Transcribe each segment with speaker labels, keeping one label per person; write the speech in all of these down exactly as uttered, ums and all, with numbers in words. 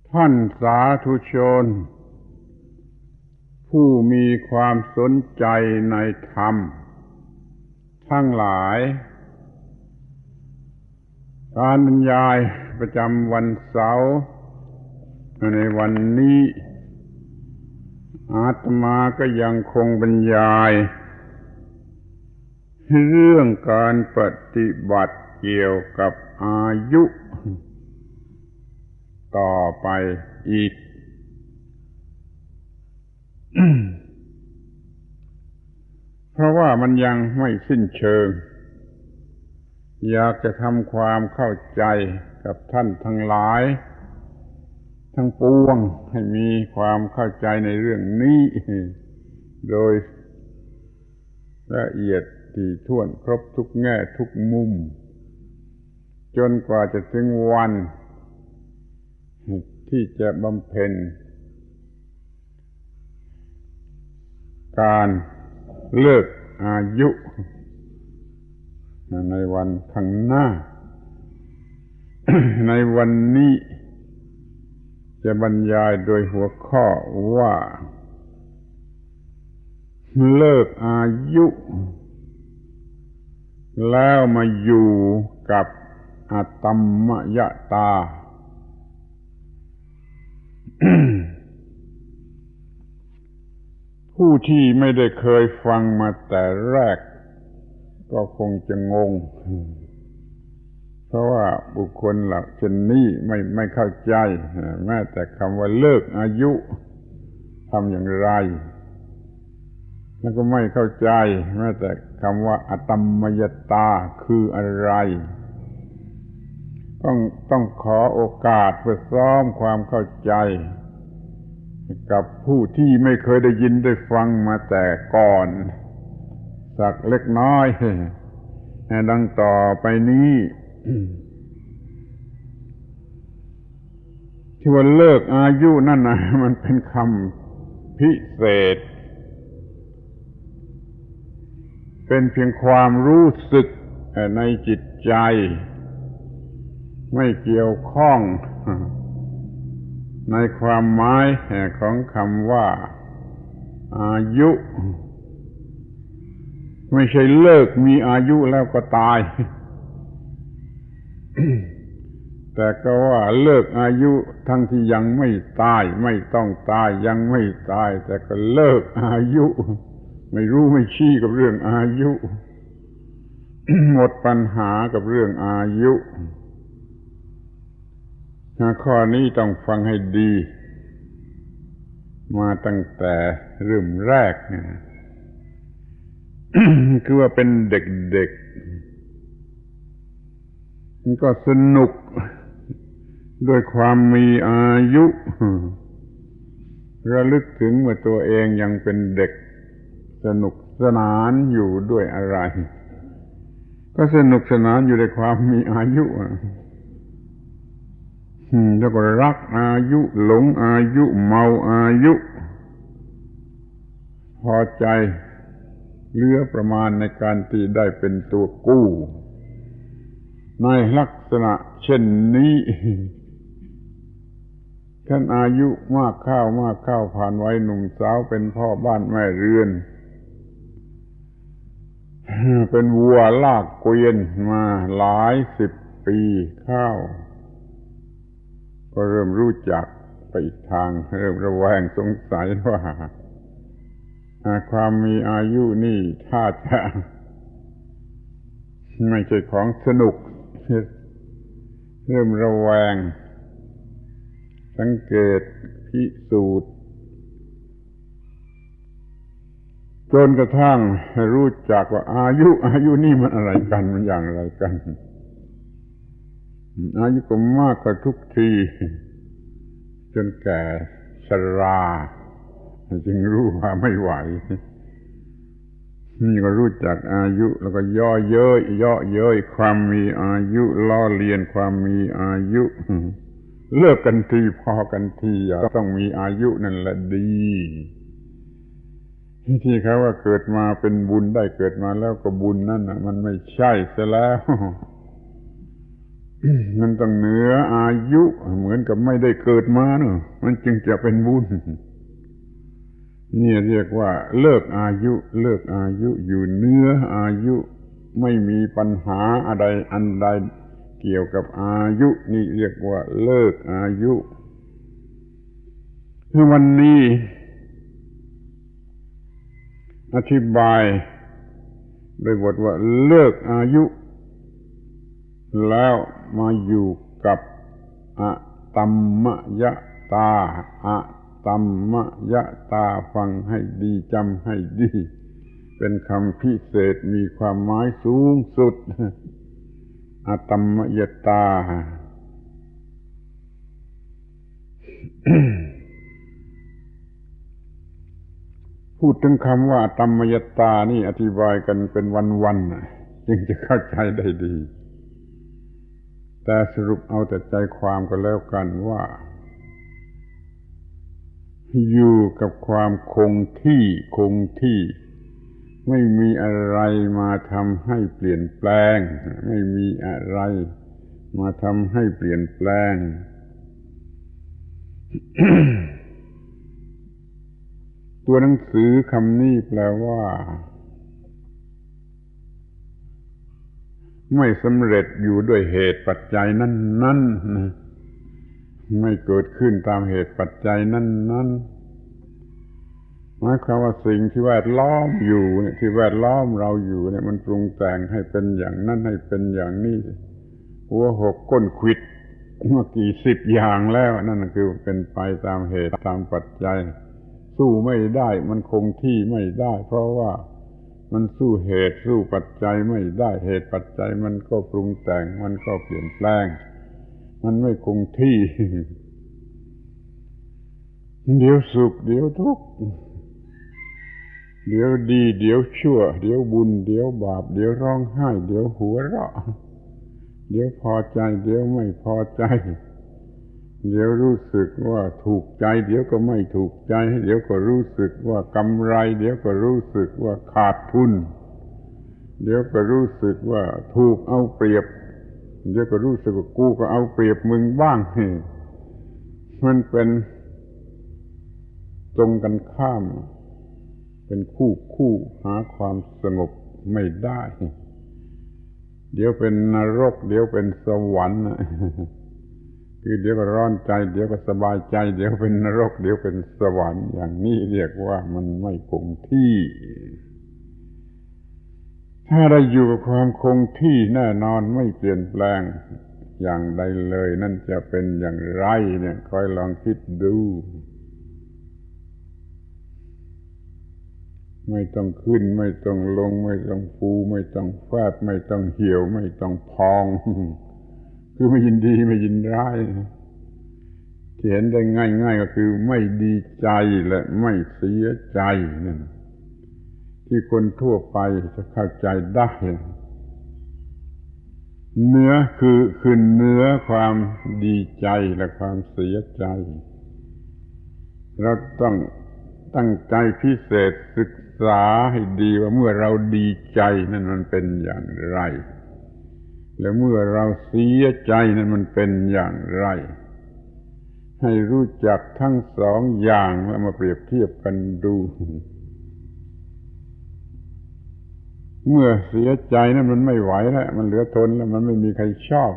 Speaker 1: ท่านสาธุชนผู้มีความสนใจในธรรมทั้งหลายการบรรยายประจำวันเสาร์ในวันนี้อาตมาก็ยังคงบรรยายเรื่องการปฏิบัติเกี่ยวกับอายุต่อไปอีก เพราะว่ามันยังไม่สิ้นเชิงอยากจะทำความเข้าใจกับท่านทั้งหลายทั้งปวงให้มีความเข้าใจในเรื่องนี้โดยละเอียดถี่ถ้วนครบทุกแง่ทุกมุมจนกว่าจะถึงวันที่จะบำเพ็ญการเลิกอายุในวันข้างหน้า ในวันนี้จะบรรยายโดยหัวข้อว่าเลิกอายุแล้วมาอยู่กับอตัมมยตา ผู้ที่ไม่ได้เคยฟังมาแต่แรกก็คงจะงงเพราะว่าบุคคลเหล่าเช่นนี้ไม่ไม่เข้าใจแม้แต่คำว่าเลิกอายุทำอย่างไรแล้วก็ไม่เข้าใจแม้แต่คำว่าอตัมมยตาคืออะไรต้องต้องขอโอกาสเพื่อซ้อมความเข้าใจกับผู้ที่ไม่เคยได้ยินได้ฟังมาแต่ก่อนสักเล็กน้อยดังต่อไปนี้ ที่ว่าเลิกอายุนั่นนะมันเป็นคำพิเศษเป็นเพียงความรู้สึกในจิตใจไม่เกี่ยวข้องในความหมายของคำว่าอายุไม่ใช่เลิกมีอายุแล้วก็ตาย แต่ก็ว่าเลิกอายุทั้งที่ยังไม่ตายไม่ต้องตายยังไม่ตายแต่ก็เลิกอายุไม่รู้ไม่ชี้กับเรื่องอายุ หมดปัญหากับเรื่องอายุข้อนี้ต้องฟังให้ดีมาตั้งแต่เริ่มแรกนะ คือว่าเป็นเด็กๆมันก็สนุกด้วยความมีอายุระลึกถึงเมื่อตัวเองยังเป็นเด็กสนุกสนานอยู่ด้วยอะไรก็สนุกสนานอยู่ในความมีอายุแล้วก็รักอายุหลงอายุเมาอายุพอใจเหลือประมาณในการที่ได้เป็นตัวกู้ในลักษณะเช่นนี้ท่านอายุมากเข้ามากเข้าผ่านวัยหนุ่มสาวเป็นพ่อบ้านแม่เรือนเป็นวัวลากเกวียนมาหลายสิบปีเข้าก็เริ่มรู้จักไปอีกทางเริ่มระแวงสงสัยว่าความมีอายุนี่ถ้าจะไม่ใช่ของสนุกเริ่มระแวงสังเกตพิสูจน์จนกระทั่งรู้จักว่าอายุอายุนี่มันอะไรกันมันอย่างไรกันอายุก็มากกว่าทุกทีจนแก่ชราจึงรู้ว่าไม่ไหวนี่ก็รู้จักอายุแล้วก็ย่อเย้ยย่อเย้ยความมีอายุล้อเลียนความมีอายุเลิกกันทีพอกันทีอย่าต้องมีอายุนั่นแหละดีที่เขาว่าเกิดมาเป็นบุญได้เกิดมาแล้วก็บุญนั่นน่ะมันไม่ใช่ซะแล้วมันต้องเหนืออายุเหมือนกับไม่ได้เกิดมาเนอะมันจึงจะเป็นบุญนี่เรียกว่าเลิกอายุเลิกอายุอยู่เหนืออายุไม่มีปัญหาอะไรอันใดเกี่ยวกับอายุนี่เรียกว่าเลิกอายุคือวันนี้อธิบายโดยบทว่าเลิกอายุแล้วมาอยู่กับอะตัมมยตาอะตัมมยตาฟังให้ดีจำให้ดีเป็นคำพิเศษมีความหมายสูงสุดอะตัมมยตา พูดถึงคำว่าอะตัมมยตานี่อธิบายกันเป็นวันๆจึงจะเข้าใจได้ดีแต่สรุปเอาแต่ใจความก็แล้วกันว่าอยู่กับความคงที่คงที่ไม่มีอะไรมาทำให้เปลี่ยนแปลงไม่มีอะไรมาทำให้เปลี่ยนแปลง ตัวหนังสือคำนี้แปลว่าไม่สำเร็จอยู่ด้วยเหตุปัจจัยนั้นๆนะไม่เกิดขึ้นตามเหตุปัจจัยนั้นๆหมายความว่าสิ่งที่แวดล้อมอยู่เนี่ยที่แวดล้อมเราอยู่เนี่ยมันปรุงแต่งให้เป็นอย่างนั้นให้เป็นอย่างนี้หัวหกก้นขวิดเมื่อกี่สิบอย่างแล้วนั่นคือเป็นไปตามเหตุตามปัจจัยสู้ไม่ได้มันคงที่ไม่ได้เพราะว่ามันสู้เหตุสู้ปัจจัยไม่ได้เหตุปัจจัยมันก็ปรุงแต่งมันก็เปลี่ยนแปลงมันไม่คงที่เดี๋ยวสุขเดี๋ยวทุกข์เดี๋ยวดีเดี๋ยวชั่วเดี๋ยวบุญเดี๋ยวบาปเดี๋ยวร้องไห้เดี๋ยวหัวเราะเดี๋ยวพอใจเดี๋ยวไม่พอใจเดี๋ยวรู้สึกว่าถูกใจเดี๋ยวก็ไม่ถูกใจเดี๋ยวก็รู้สึกว่ากำไรเดี๋ยวก็รู้สึกว่าขาดทุนเดี๋ยวก็รู้สึกว่าถูกเอาเปรียบเดี๋ยวก็รู้สึกว่ากูก็เอาเปรียบมึงบ้างมันเป็นตรงกันข้ามเป็นคู่คู่หาความสงบไม่ได้เดี๋ยวเป็นนรกเดี๋ยวเป็นสวรรค์คือเดี๋ยวก็ร้อนใจเดี๋ยวก็สบายใจเดี๋ยวเป็นนรกเดี๋ยวเป็นสวรรค์อย่างนี้เรียกว่ามันไม่คงที่ถ้าได้อยู่กับความคงที่แน่นอนไม่เปลี่ยนแปลงอย่างใดเลยนั่นจะเป็นอย่างไรเนี่ยคอยลองคิดดูไม่ต้องขึ้นไม่ต้องลงไม่ต้องฟูไม่ต้องแฟบไม่ต้องเหี่ยวไม่ต้องพองคือไม่ยินดีไม่ยินร้ายที่เห็นได้ง่ายๆก็คือไม่ดีใจและไม่เสียใจนั่นที่คนทั่วไปจะเข้าใจได้เนื้อคือคือเนื้อความดีใจและความเสียใจเราต้องตั้งใจพิเศษศึกษาให้ดีว่าเมื่อเราดีใจนั่นมันเป็นอย่างไรและเมื่อเราเสียใจนั่นมันเป็นอย่างไรให้รู้จักทั้งสองอย่างแล้วมาเปรียบเทียบกันดูเมื่อเสียใจนั่นมันไม่ไหวแล้วมันเหลือทนแล้วมันไม่มีใครชอบ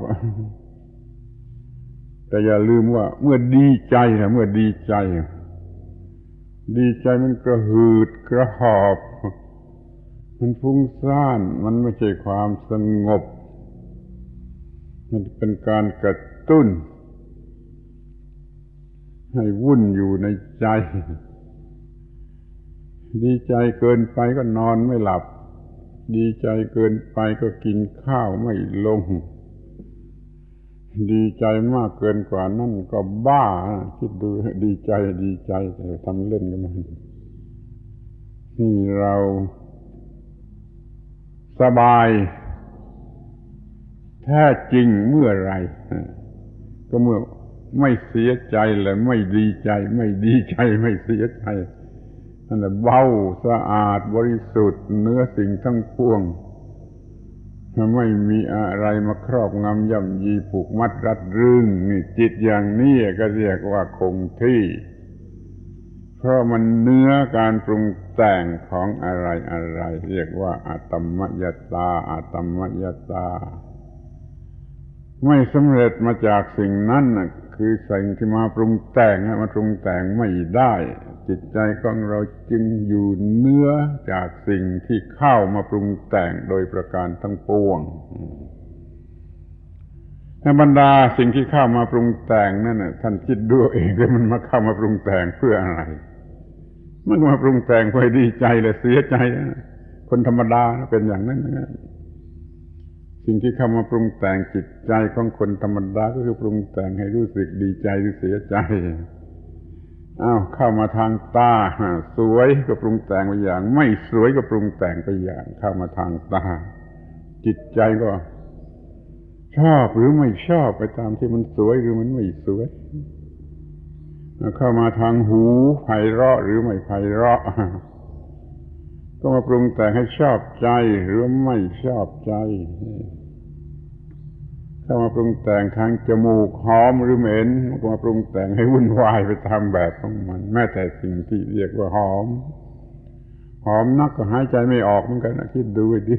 Speaker 1: แต่อย่าลืมว่าเมื่อดีใจนะเมื่อดีใจดีใจมันกระหืดกระหอบมันฟุ้งซ่านมันไม่ใช่ความสงบมันเป็นการกระตุ้นให้วุ่นอยู่ในใจดีใจเกินไปก็นอนไม่หลับดีใจเกินไปก็กินข้าวไม่ลงดีใจมากเกินกว่านั้นก็บ้าคิดดูดีใจดีใจแต่ทำเล่นกับมันนี่เราสบายแท้จริงเมื่อไรก็เมื่อไม่เสียใจและไม่ดีใจไม่ดีใจไม่เสียใจนั่นแหละเบาสะอาดบริสุทธิ์เนื้อสิ่งทั้งปวงไม่มีอะไรมาครอบงำย่ำยีผูกมัดรัดรึงนี่จิตอย่างนี้ก็เรียกว่าคงที่เพราะมันเนื้อการปรุงแต่งของอะไรอะไรเรียกว่าอาตมยตาอาตมยตาไม่สำเร็จมาจากสิ่งนั้นน่ะคือสิ่งที่มาปรุงแต่งมาปรุงแต่งไม่ได้จิตใจของเราจึงอยู่เนื้อจากสิ่งที่เข้ามาปรุงแต่งโดยประการทั้งปวงในบรรดาสิ่งที่เข้ามาปรุงแต่งนั่นน่ะท่านคิดดูเองเลยมันมาเข้ามาปรุงแต่งเพื่ออะไรมันมาปรุงแต่งเพื่อดีใจหรือเสียใจคนธรรมดาเป็นอย่างนั้นนะสิ่งที่เข้ามาปรุงแต่งจิตใจของคนธรรมดาก็คือปรุงแต่งให้รู้สึกดีใจหรือเสียใจอ้าวเข้ามาทางตาสวยก็ปรุงแต่งไปอย่างไม่สวยก็ปรุงแต่งไปอย่างเข้ามาทางตาจิตใจก็ชอบหรือไม่ชอบไปตามที่มันสวยหรือมันไม่สวยเข้ามาทางหูไพเราะหรือไม่ไพเราะก็มาปรุงแต่งให้ชอบใจหรือไม่ชอบใจเข้ามาปรุงแต่งทางจมูกหอมหรือเหม็นก็มาปรุงแต่งให้วุ่นวายไปตามแบบของมันแม้แต่สิ่งที่เรียกว่าหอมหอมนักก็หายใจไม่ออกเหมือนกันนะคิดดูดิ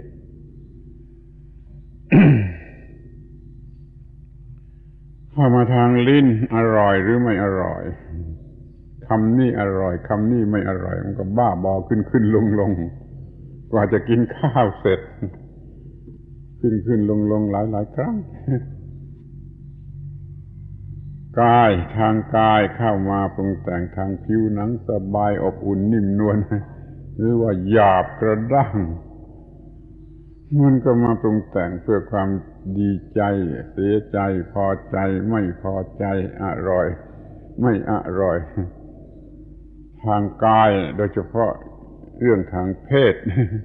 Speaker 1: เข้ามาทางลิ้นอร่อยหรือไม่อร่อยคำนี้อร่อยคำนี้ไม่อร่อยมันก็บ้าบอขึ้นขึ้นลงลงกว่าจะกินข้าวเสร็จขึ้นขึ้นลงลงหลายหลายครั้งกายทางกายเข้ามาปรุงแต่งทางผิวหนังสบายอบอุ่นนิ่มนวลหรือว่าหยาบกระด้างมันก็มาปรุงแต่งเพื่อความดีใจเสียใจพอใจไม่พอใจอร่อยไม่อร่อยทางกายโดยเฉพาะเรื่องทางเพศ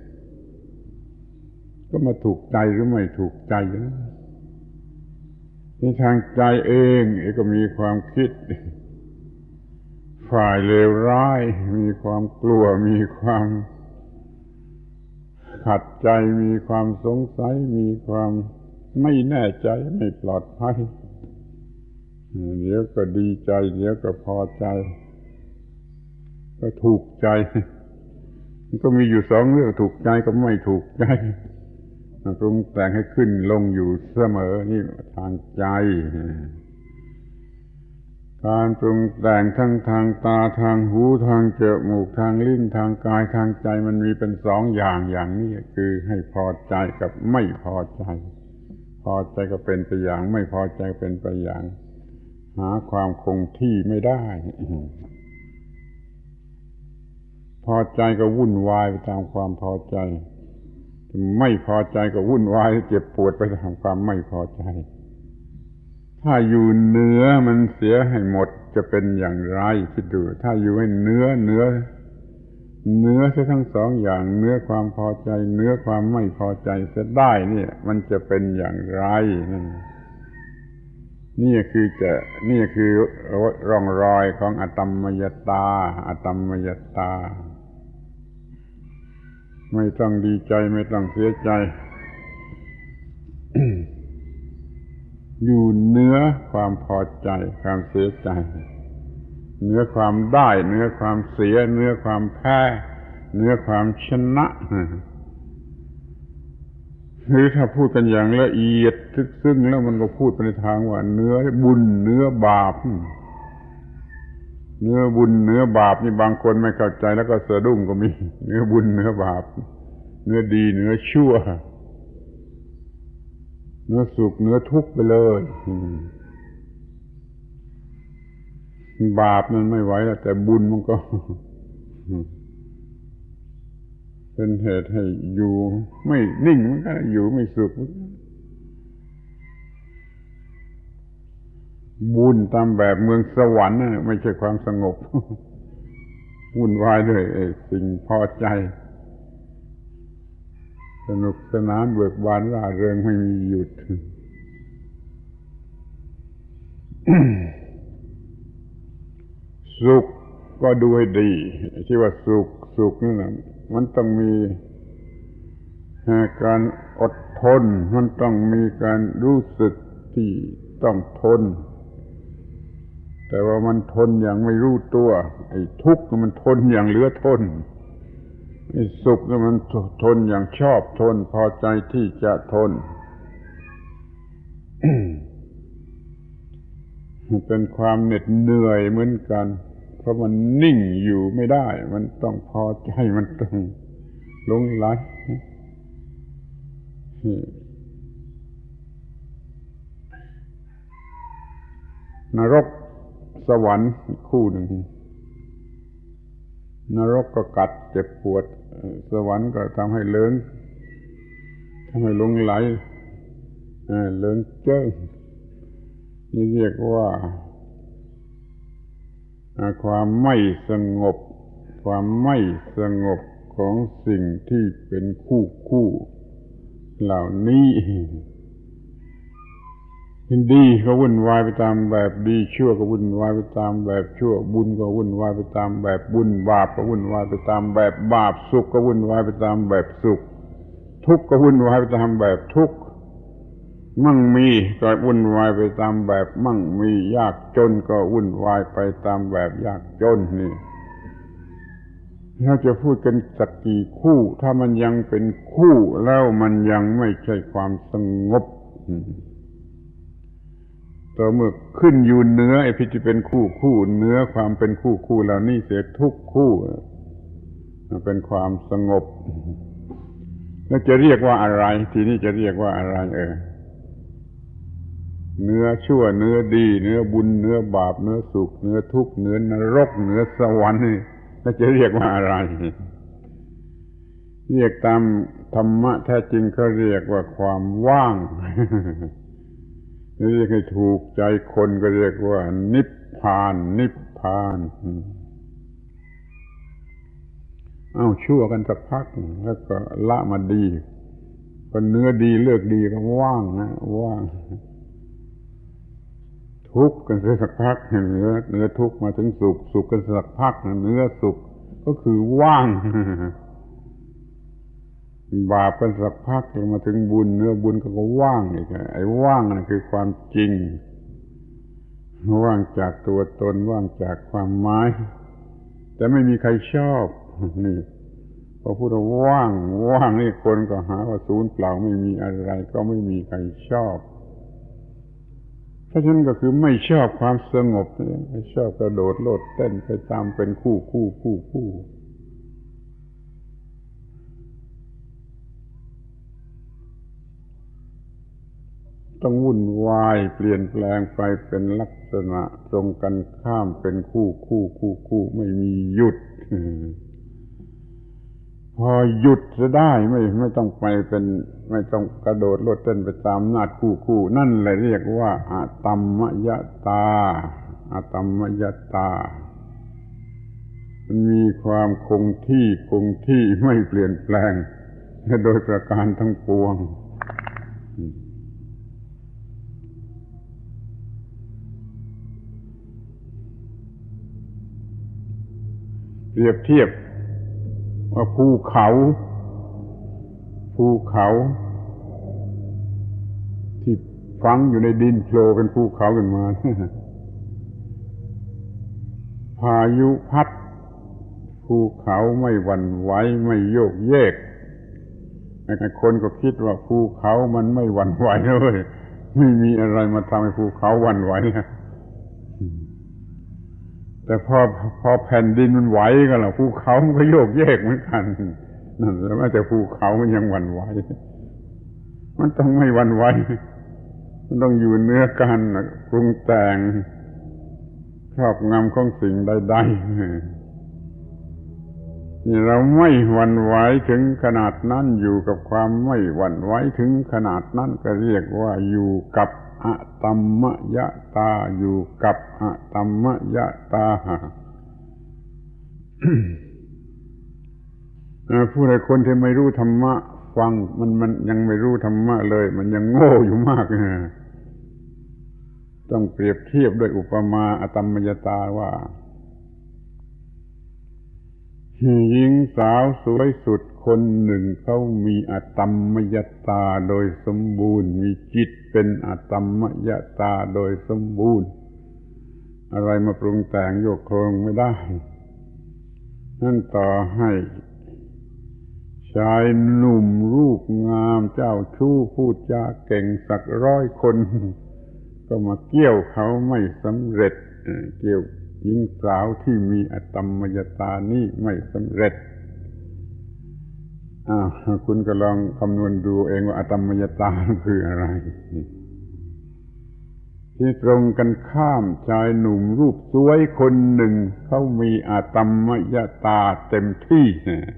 Speaker 1: ก็มาถูกใจหรือไม่ถูกใจนะในทางใจเองก็มีความคิดฝ่ายเลวร้ายมีความกลัวมีความขัดใจมีความสงสัยมีความไม่แน่ใจไม่ปลอดภัยเดี๋ยวก็ดีใจเดี๋ยวก็พอใจก็ถูกใจมันก็มีอยู่สองเรื่องถูกใจกับไม่ถูกใจปรุงแต่งให้ขึ้นลงอยู่เสมอนี่ทางใจการปรุงแต่งทั้งทางตาทางหูทางจมูกทางลิ้นทางกายทางใจมันมีเป็นสองอย่างอย่างนี้คือให้พอใจกับไม่พอใจพอใจก็เป็นไปอย่างไม่พอใจเป็นไปอย่างหาความคงที่ไม่ได้พอใจก็วุ่นวายไปตามความพอใจไม่พอใจก็วุ่นวายเจ็บปวดไปตามความไม่พอใจถ้าอยู่เหนือมันเสียให้หมดจะเป็นอย่างไรคิดดูถ้าอยู่ให้เหนือเหนือเหนือเสียทั้งสองอย่างเหนือความพอใจเหนือความไม่พอใจเสียได้นี่มันจะเป็นอย่างไรนั่นนี่คือจะนี่คือร่องรอยของอตมยตาอตมยตาไม่ต้องดีใจไม่ต้องเสียใจ อยู่เหนือความพอใจความเสียใจเหนือความได้เหนือความเสียเหนือความแพ้เหนือความชนะหรือถ้าพูดกันอย่างละเอียดทึกซึ้งแล้วมันก็พูดไปในทางว่าเหนือบุญเหนือบาปเหนือบุญเหนือบาปนี่บางคนไม่เข้าใจแล้วก็สะดุ้งก็มีเหนือบุญเหนือบาปเหนือดีเหนือชั่วเหนือสุขเหนือทุกข์ไปเลยบาปมันไม่ไหวแล้วแต่บุญมันก็เป็นเหตุให้อยู่ไม่นิ่งมันก็อยู่ไม่สุขบุญตามแบบเมืองสวรรค์ไม่ใช่ความสงบวุ่นวายด้วยสิ่งพอใจสนุกสนานเบิกบานร่าเริงไม่มีหยุด สุขก็ดูให้ดีที่ว่าสุขสุขนี่นะมันต้องมีการอดทนมันต้องมีการรู้สึกที่ต้องทนแต่ว่ามันทนอย่างไม่รู้ตัวไอ้ทุกข์มันทนอย่างเหลือทนไอ้สุขมันทนอย่างชอบทนพอใจที่จะทน เป็นความเหน็ดเหนื่อยเหมือนกันเพราะมันนิ่งอยู่ไม่ได้มันต้องพอใจมันต้องหลงไหลนรกสวรรค์คู่หนึ่งนรกก็กัดเจ็บปวดสวรรค์ก็ทำให้เลิงทำให้หลงไหลเลิงเจ้อนี่เรียกว่าความไม่สงบความไม่สงบของสิ่งที่เป็นคู่คู่เหล่านี้ดีก็วุ่นวายไปตามแบบดีชั่วก็วุ่นวายไปตามแบบชั่วบุญก็วุ่นวายไปตามแบบบุญบาปก็วุ่นวายไปตามแบบบาปสุขก็วุ่นวายไปตามแบบสุขทุกข์ก็วุ่นวายไปตามแบบทุกข์มั่งมีก็วุ่นวายไปตามแบบมั่งมียากจนก็วุ่นวายไปตามแบบยากจนนี่เราจะพูดกันสักกี่คู่ถ้ามันยังเป็นคู่แล้วมันยังไม่ใช่ความสงบต่อเมื่อขึ้นอยู่เหนือไอ้ที่เป็นคู่คู่เหนือความเป็นคู่คู่เหล่านี้เสียทุกคู่เป็นความสงบแล้วจะเรียกว่าอะไรทีนี้จะเรียกว่าอะไรเออเนื้อชั่วเนื้อดีเนื้อบุญเนื้อบาปเนื้อสุขเนื้อทุกข์เนื้อนรกเนื้อสวรรค์นี่แล้วจะเรียกว่าอะไรเรียกตามธรรมะแท้จริงเขาเรียกว่าความว่างเรียกให้ถูกใจคนก็เรียกว่านิพพานนิพพานเอาชั่วกันสักพักแล้วก็ละมาดีคนเนื้อดีเลิกดีก็ว่างนะว่างทุกข์กันสักพักเนื้อเนื้อทุกข์มาถึงสุขสุขกันสักพักเนื้อสุขก็คือว่างบาปกันสักพักมาถึงบุญเนื้อบุญก็ว่างอีกไอ้ว่างนั่นคือความจริงว่างจากตัวตนว่างจากความหมายแต่ไม่มีใครชอบนี่พอพูดว่าว่างว่างนี่คนก็หาว่าศูนย์เปล่าไม่มีอะไรก็ไม่มีใครชอบเพราะฉะนั้นก็คือไม่ชอบความสงบไม่ชอบกระโดดโลดเต้นไปตามเป็นคู่คู่คู่คู่ต้องวุ่นวายเปลี่ยนแปลงไปเป็นลักษณะตรงกันข้ามเป็นคู่คู่คู่คู่ไม่มีหยุดพอหยุดจะได้ไม่ไม่ต้องไปเป็นไม่ต้องกระโดดโลดเต้นไปตามนาฏคู่คู่นั่นแหละเรียกว่าอะตัมมยตาอะตัมมยตามันมีความคงที่คงที่ไม่เปลี่ยนแปลงโดยประการทั้งปวงเปรียบเทียบว่าภูเขาภูเขาที่ฝังอยู่ในดินโผล่เป็นภูเขาขึ้นมาพายุพัดภูเขาไม่หวั่นไหวไม่โยกเยกแต่คนก็คิดว่าภูเขามันไม่หวั่นไหวเลยไม่มีอะไรมาทำให้ภูเขาหวั่นไหวแต่พอพอแผ่นดินมันไหวกันล่ะภูเขามันก็โยกเยกเหมือนกันนั่นแหละแม้แต่ภูเขามันยังหวั่นไหวมันต้องไม่หวั่นไหวมันต้องอยู่เหนือการปรุงแต่งครอบงำของสิ่งใดๆนี่เราไม่หวั่นไหวถึงขนาดนั้นอยู่กับความไม่หวั่นไหวถึงขนาดนั้นก็เรียกว่าอยู่กับอะตัมมยตาอยู่กับอะตัมมยตา ผู้ใดคนที่ไม่รู้ธรรมะฟังมันมันยังไม่รู้ธรรมะเลยมันยังโง่อยู่มากต้องเปรียบเทียบด้วยอุปมาอะตัมมยตาว่าหญิงสาวสวยสุดคนหนึ่งเขามีอตมมยตาโดยสมบูรณ์มีจิตเป็นอตมมยตาโดยสมบูรณ์อะไรมาปรุงแต่งโยกโครงไม่ได้นั่นต่อให้ชายหนุ่มรูปงามเจ้าชู้พูดจาเก่งสักร้อยคนก็มาเกี่ยวเขาไม่สำเร็จเกี่ยวหญิงสาวที่มีอตมมยตานี้ไม่สำเร็จอ้าวคุณก็ลองคำนวณดูเองว่าอตมมยตาคืออะไรที่ตรงกันข้ามชายหนุ่มรูปสวยคนหนึ่งเขามีอตมมยตาเต็มที่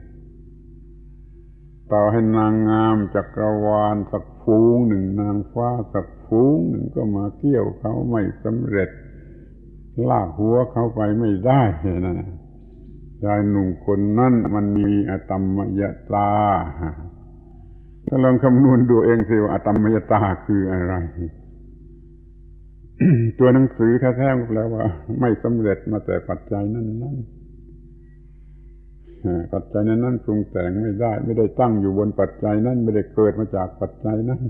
Speaker 1: ต่อให้นางงามจักรวาลสักฝูงหนึ่งนางฟ้าสักฝูงหนึ่งก็มาเกี่ยวเขาไม่สำเร็จลากหัวเขาไปไม่ได้นะชายหนุ่มคนนั้นมันมีอตมมยตาก็ลองคำนวณดูเองสิว่าอตมมยตาคืออะไร ตัวหนังสือแท้ๆก็แปลว่าไม่สำเร็จมาแต่ปัจจัยนั้นๆปัจจัยนั้นๆปรุงแต่งไม่ได้ไม่ได้ตั้งอยู่บนปัจจัยนั้นไม่ได้เกิดมาจากปัจจัยนั้น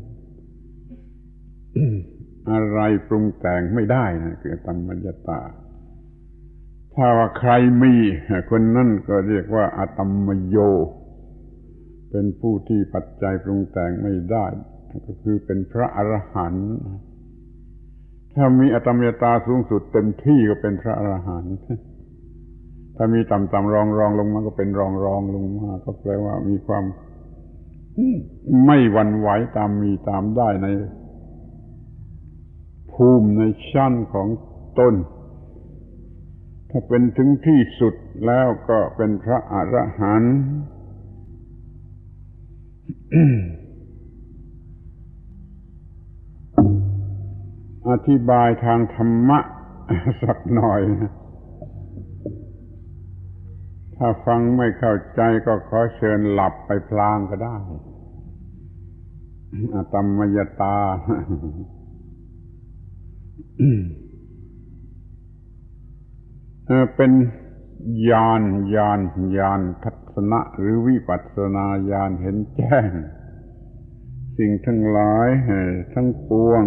Speaker 1: อะไรปรุงแต่งไม่ได้นะคืออตมมยตาถ้าว่าใครมีคนนั้นก็เรียกว่าอตมมโยเป็นผู้ที่ปัจจัยปรุงแต่งไม่ได้ก็คือเป็นพระอรหันต์ถ้ามีอตมมยตาสูงสุดเต็มที่ก็เป็นพระอรหันต์ถ้ามีต่ำๆรองๆลงมาก็เป็นรองๆลงมาก็แปลว่ามีความไม่หวั่นไหวตามมีตามได้ในภูมิในชั้นของตนถ้าเป็นถึงที่สุดแล้วก็เป็นพระอรหันต์ อธิบายทางธรรมะสักหน่อยนะถ้าฟังไม่เข้าใจก็ขอเชิญหลับไปพลางก็ได้อตมมยตา เป็นญาณญาณญาณทัศนะหรือวิปัสสนาญาณเห็นแจ้งสิ่งทั้งหลายทั้งปวง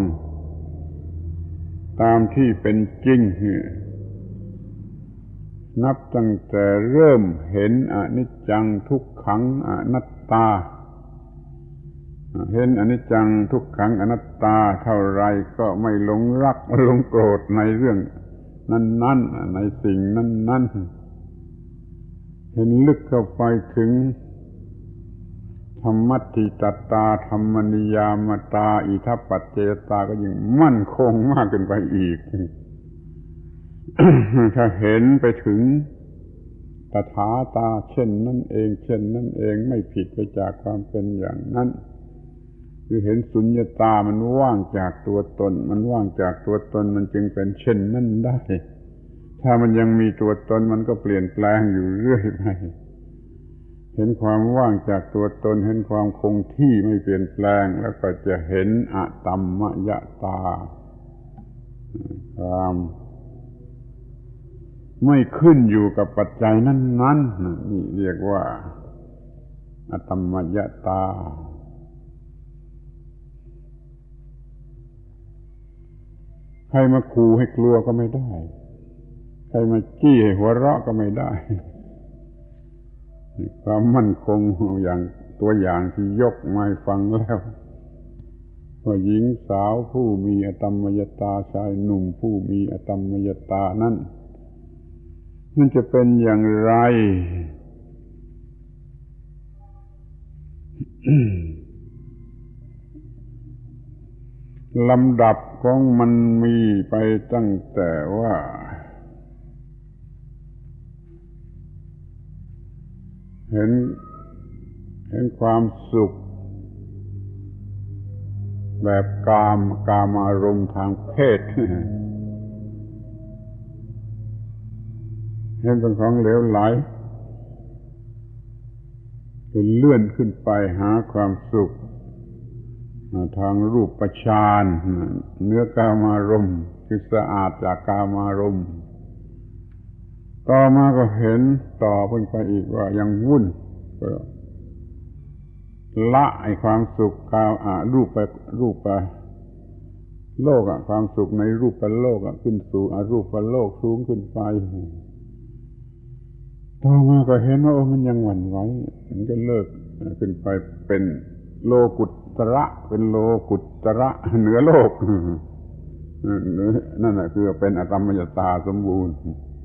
Speaker 1: ตามที่เป็นจริงนับตั้งแต่เริ่มเห็นอนิจจังทุกขังอนัตตาเห็นอนิจจังทุกขังอนัตตาเท่าไรก็ไม่หลงรักหลงโกรธในเรื่องนั้นๆในสิ่งนั้นๆเห็นลึกเข้าไปถึงธรรมัตถิตตาธรรมนิยามตาอิทัปปัจเจตาก็ยิ่งมั่นคงมากขึ้นไปอีก ถ้าเห็นไปถึงตถาตาเช่นนั่นเองเช่นนั่นเองไม่ผิดไปจากความเป็นอย่างนั้นคือเห็นสุญญตามันว่างจากตัวตนมันว่างจากตัวตนมันจึงเป็นเช่นนั้นได้ถ้ามันยังมีตัวตนมันก็เปลี่ยนแปลงอยู่เรื่อยไปเห็นความว่างจากตัวตนเห็นความคงที่ไม่เปลี่ยนแปลงแล้วก็จะเห็นอตมมยตาความไม่ขึ้นอยู่กับปัจจัยนั้นๆนี่เรียกว่าอตมมยตาใครมาขู่ให้กลัวก็ไม่ได้ใครมาจี้ให้หัวเราะก็ไม่ได้ความมั่นคงอย่างตัวอย่างที่ยกมาฟังแล้วว่าหญิงสาวผู้มีอตมมยตาชายหนุ่มผู้มีอตมมยตานั้นมันจะเป็นอย่างไร ลำดับของมันมีไปตั้งแต่ว่าเห็นเห็นความสุขแบบกามกามารมณ์ทางเพศเห็นเป็นของเหลวไหลเป็นเลื่อนขึ้นไปหาความสุขทางรูปฌานเนื้อกามารมณ์คือสะอาดจากกามารมณ์ต่อมาก็เห็นต่อเพิ่นไปอีกว่ายังวุ่นก็ละไอ้ความสุขกาวอ่ะรูปไปรูปไปโลกอ่ะความสุขในรูปเป็นโลกอ่ะขึ้นสู่อรูปเป็นโลกสูงขึ้นไปต่อมาก็เห็นว่าโอ้มันยังหวั่นไหวมันก็เลิกขึ้นไปเป็นโลกุตระเป็นโลกุตระเหนือโลกนั่นแหละคือเป็นอตมมยตาสมบูรณ์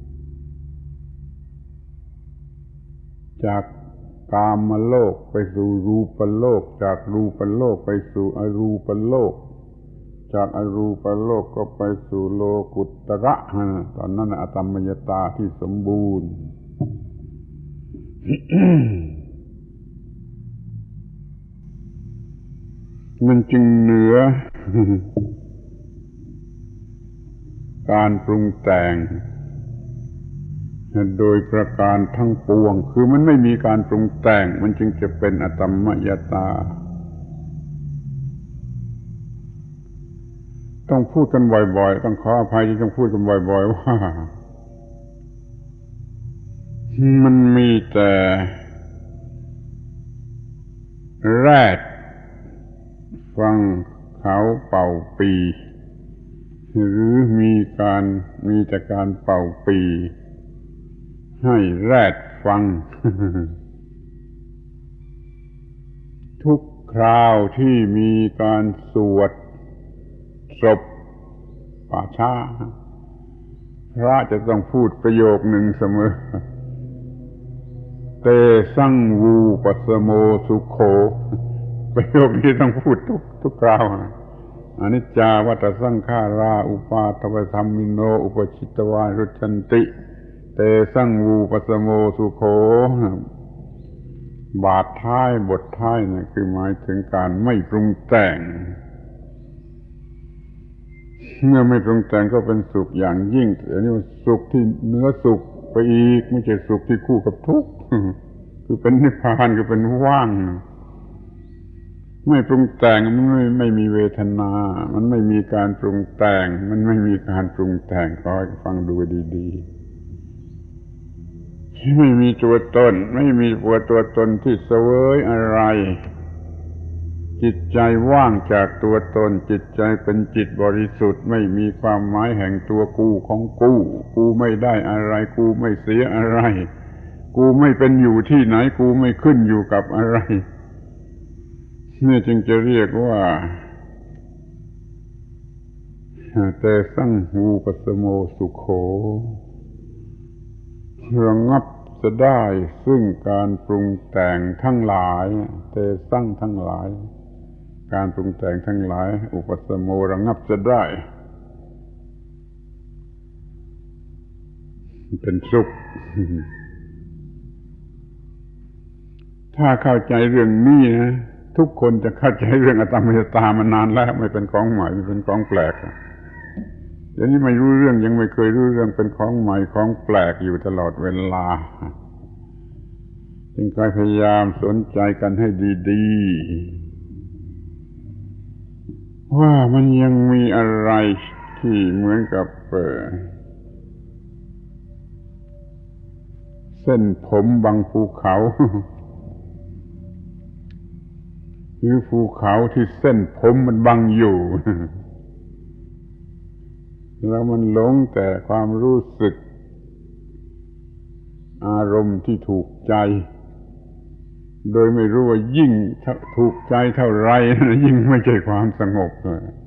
Speaker 1: จากกามโลกไปสู่รูปโลกจากรูปโลกไปสู่อรูปโลกจากอรูปโลกก็ไปสู่โลกุตระตอนนั้นอตมมยตาที่สมบูรณ์ มันจึงเหนือ การปรุงแต่งโดยประการทั้งปวงคือมันไม่มีการปรุงแต่งมันจึงจะเป็นอตมมยตาต้องพูดกันบ่อยๆต้องขออภัยที่ต้องพูดกันบ่อยๆว่ามันมีแต่แรดฟังเขาเป่าปีหรือมีการมีแต่การเป่าปีให้แรดฟัง ทุกคราวที่มีการสวดศพป่าช้าพระจะต้องพูดประโยคหนึ่งเสมอเตสังวูปัสสโมสุโขประโยคนี้ต้องพูดทุกทุกคราวอนิจจาวัฏสังขาราอุปาทวธัมมิโนอุปชิตวารุชันติเตสังวูปัสสโมสุโขบาทท้ายบทท้ายนะคือหมายถึงการไม่ปรุงแต่งเมื่อไม่ปรุงแต่งก็เป็นสุขอย่างยิ่งอันนี้มันสุขที่เหนือสุขไปอีกไม่ใช่สุขที่คู่กับทุกข์คือเป็นนิพพานคือเป็นว่างไม่ปรุงแต่งมันไม่ไม่มีเวทนามันไม่มีการปรุงแต่งมันไม่มีการปรุงแต่งขอให้ฟังดูดีๆไม่มีตัวตนไม่มีตัวตัวตนที่เสวยอะไรจิตใจว่างจากตัวตนจิตใจเป็นจิตบริสุทธิ์ไม่มีความหมายแห่งตัวกูของกูกูไม่ได้อะไรกูไม่เสียอะไรกูไม่เป็นอยู่ที่ไหนกูไม่ขึ้นอยู่กับอะไรนี่จึงจะเรียกว่าเตสังหูปัสสโมสุโขระงับจะได้ซึ่งการปรุงแต่งทั้งหลายเตสังทั้งหลายการปรุงแต่งทั้งหลายอุปัสสโมระงับจะได้เป็นสุข ถ้าเข้าใจเรื่องนี้นะทุกคนจะเข้าใจเรื่องอตมมยตามานานแล้วไม่เป็นของใหม่ไม่เป็นของแปลกเดี๋ยวนี้ไม่รู้เรื่องยังไม่เคยรู้เรื่องเป็นของใหม่ของแปลกอยู่ตลอดเวลาจึงพยายามสนใจกันให้ดีๆว่ามันยังมีอะไรที่เหมือนกับเส้นผมบางภูเขาหรือภูเขาที่เส้นผมมันบังอยู่แล้วมันหลงแต่ความรู้สึกอารมณ์ที่ถูกใจโดยไม่รู้ว่ายิ่งถูกใจเท่าไรยิ่งไม่ใช่ความสงบ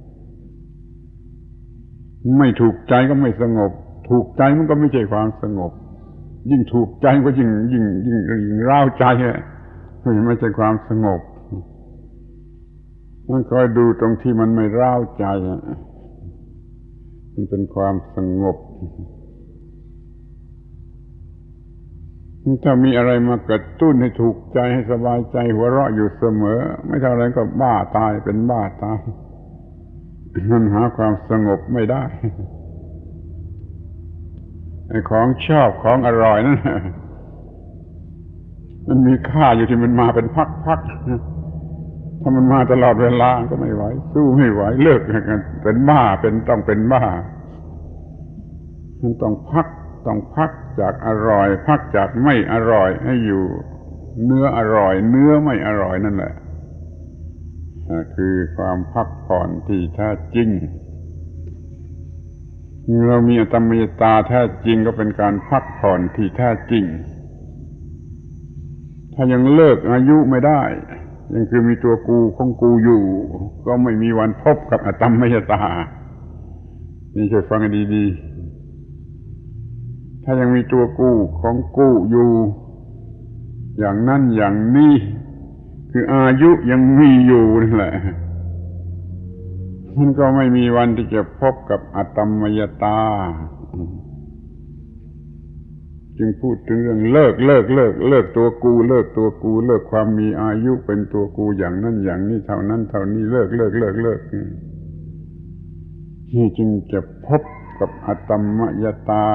Speaker 1: ไม่ถูกใจก็ไม่สงบถูกใจมันก็ไม่ใช่ความสงบยิ่งถูกใจก็ยิ่งยิ่งยิ่งยิ่งร้าวใจไม่ใช่ความสงบมันคอยดูตรงที่มันไม่ร้าวใจมันเป็นความสงบถ้ามีอะไรมากระตุ้นให้ถูกใจให้สบายใจหัวเราะอยู่เสมอไม่เท่าไรก็บ้าตายเป็นบ้าตายมันหาความสงบไม่ได้ไอ้ของชอบของอร่อยนั่นมันมีค่าอยู่ที่มันมาเป็นพักๆถ้ามันมาตลอดเวลาก็ไม่ไหวสู้ไม่ไหวเลิกกันเป็นบ้าเป็นต้องเป็นบ้ามันต้องพักต้องพักจากอร่อยพักจากไม่อร่อยให้อยู่เนื้ออร่อยเนื้อไม่อร่อยนั่นแหละคือความพักผ่อนที่แท้จริงเรามีอตมยตาแท้จริงก็เป็นการพักผ่อนที่แท้จริงถ้ายังเลิกอายุไม่ได้ยังคือมีตัวกูของกูอยู่ก็ไม่มีวันพบกับอตมยตานี่ช่วยฟังให้ดีๆถ้ายังมีตัวกูของกูอยู่อย่างนั้นอย่างนี้คืออายุยังมีอยู่นั่นแหละมันก็ไม่มีวันที่จะพบกับอตมยตาจึงพูดถึงเรื่องเลิกเลิกเลิกเลิกตัวกูเลิกตัวกูเลิกความมีอายุเป็นตัวกูอย่างนั้นอย่างนี้เท่านั้นเท่านี้เลิกเลิกเลิกเลิกนี่จึงจะพบกับอตมยตา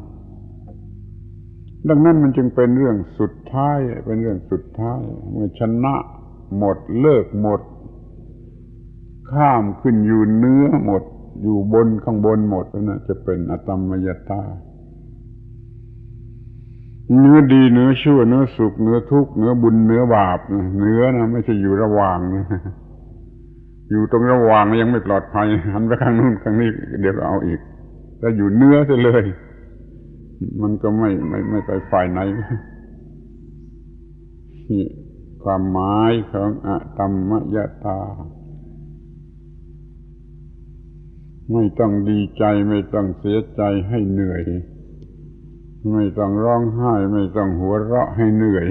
Speaker 1: ดังนั้นมันจึงเป็นเรื่องสุดท้ายเป็นเรื่องสุดท้ายเมื่อชนะหมดเลิกหมดข้ามขึ้นอยู่เนื้อหมดอยู่บนข้างบนหมดนั่นจะเป็นอตมยตาเนื้อดีเนื้อชั่วเนื้อสุขเนื้อทุกข์เนื้อบุญเนื้อบาปเนื้อนะไม่ใช่อยู่ระหว่างนะอยู่ตรงระหว่างยังไม่ปลอดภัยหันไปข้างนู้นข้างนี้เดี๋ยวเอาอีกถ้าอยู่เนื้อซะเลยมันก็ไม่ไม่ไม่ไปฝ่ายไหนนี่ความหมายของอตมยตาไม่ต้องดีใจไม่ต้องเสียใจให้เหนื่อยไม่ต้องร้องไห้ไม่ต้องหัวเราะให้เหนื่อย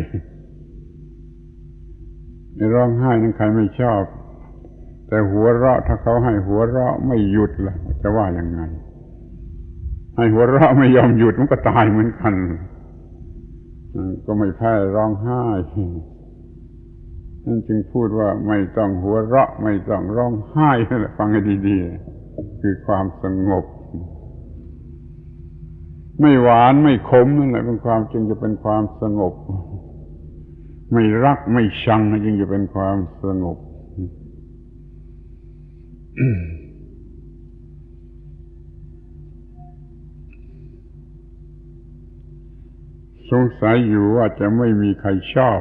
Speaker 1: ร้องไห้นั้นใครไม่ชอบแต่หัวเราะถ้าเขาให้หัวเราะไม่หยุดล่ะจะว่ายังไงให้หัวเราะไม่ยอมหยุดมันก็ตายเหมือนกันก็ไม่แพ้ร้องไห้นั่นจึงพูดว่าไม่ต้องหัวเราะไม่ต้องร้องไห้นั่นแหละฟังให้ดีๆคือความสงบไม่หวานไม่ขมนั่นแหละเป็นความจึงจะเป็นความสงบไม่รักไม่ชังจึงจะเป็นความสงบ สงสัยอยู่ว่าจะไม่มีใครชอบ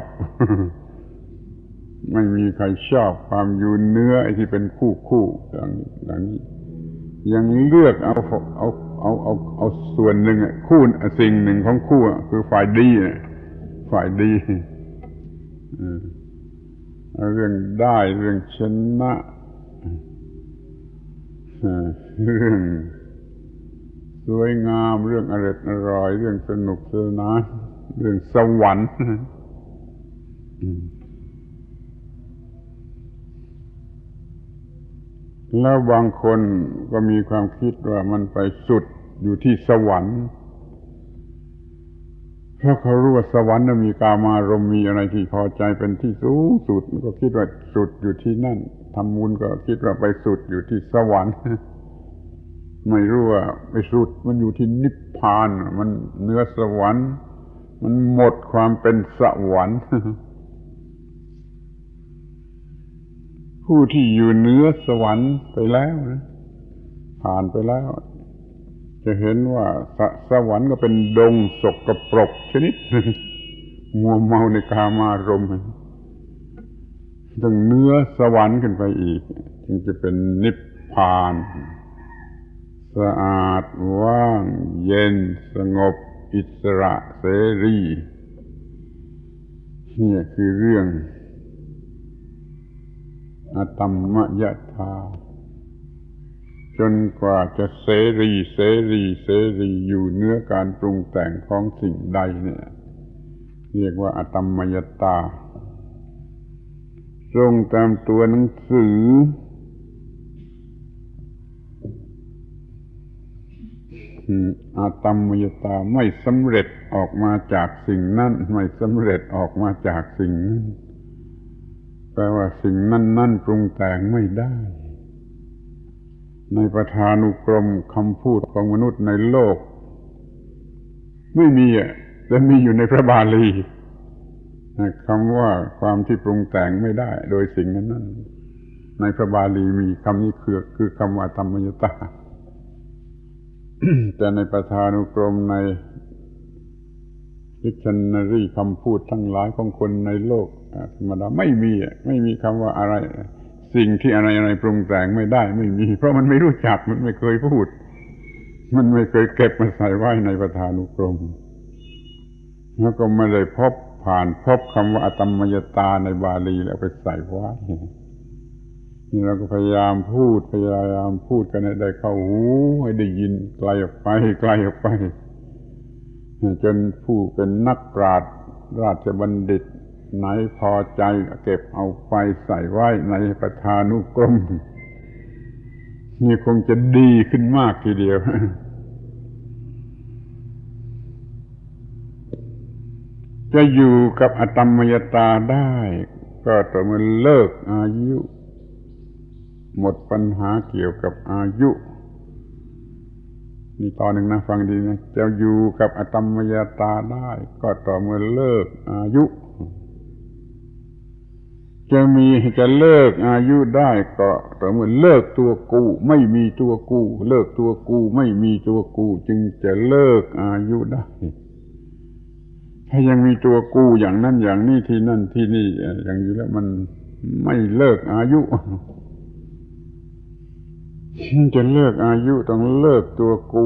Speaker 1: ไม่มีใครชอบความอยู่เนื้อไอ้ที่เป็นคู่คู่อย่างนี้อย่างนี้ยังเลือกเอาเอาเอาเอาเอาส่วนหนึ่งคู่สิ่งหนึ่งของคู่คือฝ่ายดีฝ่ายดีเรื่องได้เรื่องชนะเรื่องสวยงามเรื่องอร่อยอร่อยเรื่องสนุกสนานเรื่องสวรรค์แล้วบางคนก็มีความคิดว่ามันไปสุดอยู่ที่สวรรค์เพราะเขารู้ว่าสวรรค์มีกามารมณ์มีอะไรที่พอใจเป็นที่สูงสุดก็คิดว่าสุดอยู่ที่นั่นทำบุญก็คิดว่าไปสุดอยู่ที่สวรรค์ไม่รู้ว่าไปสุดมันอยู่ที่นิพพานมันเหนือสวรรค์มันหมดความเป็นสวรรค์ผู้ที่อยู่เหนือสวรรค์ไปแล้วนะผ่านไปแล้วจะเห็นว่าส, สวรรค์ก็เป็นดงสกปรกชนิดหนึ่งมัวเมาในกามารมณ์ต้องเหนือสวรรค์ขึ้นไปอีกจึงจะเป็นนิพพานสะอาดว่างเย็นสงบอิสระเสรีนี่คือเรื่องอตมยตาจนกว่าจะเสรีเสรีเสรีอยู่เหนือการปรุงแต่งของสิ่งใดเนี่ยเรียกว่าอตมยตาตรงตามตัวหนังสืออตมยตาไม่สำเร็จออกมาจากสิ่งนั้นไม่สำเร็จออกมาจากสิ่งนั้นแปลว่าสิ่งนั้นนั่นปรุงแต่งไม่ได้ในประธานุกรมคำพูดของมนุษย์ในโลกไม่มีอ่ะแต่มีอยู่ในพระบาลีคำว่าความที่ปรุงแต่งไม่ได้โดยสิ่งนั้นนั้นในพระบาลีมีคำนี้คือคือคำว่าอตมยตาแต่ในประธานุกรมในดิกชันนารีคำพูดทั้งหลายของคนในโลกธรรมดาไม่มีไม่มีคำว่าอะไรสิ่งที่อะไรอะไรปรุงแต่งไม่ได้ไม่มีเพราะมันไม่รู้จักมันไม่เคยพูดมันไม่เคยเก็บมาใส่ไว้ในประธานุกรมแล้วก็ไม่ได้พบผ่านพบคำว่าอตัมมยตาในบาลีแล้วไปใส่ไว้นี่เราก็พยายามพูดพยายามพูดกันให้ได้เข้าหูให้ได้ยินไกลออกไปไกลออกไปจนผู้เป็นนักปราชญ์ราชบัณฑิตไหนพอใจเก็บเอาไปใส่ไว้ในประธานุกรมนี่คงจะดีขึ้นมากทีเดียวจะอยู่กับอตัมมยตาได้ก็ต่อเมื่อเลิกอายุหมดปัญหาเกี่ยวกับอายุนี่ตอนหนึ่งนะฟังดีนะจะอยู่กับอตัมมยตาได้ก็ต่อเมื่อเลิกอายุจะมีจะเลิกอายุได้ก็ต่อเมื่อเลิกตัวกูไม่มีตัวกูเลิกตัวกูไม่มีตัวกูจึงจะเลิกอายุได้ถ้ายังมีตัวกูอย่างนั้นอย่างนี้ที่นั่นที่นี่อย่างนี้แล้วมันไม่เลิกอายุจะเลิกอายุต้องเลิกตัวกู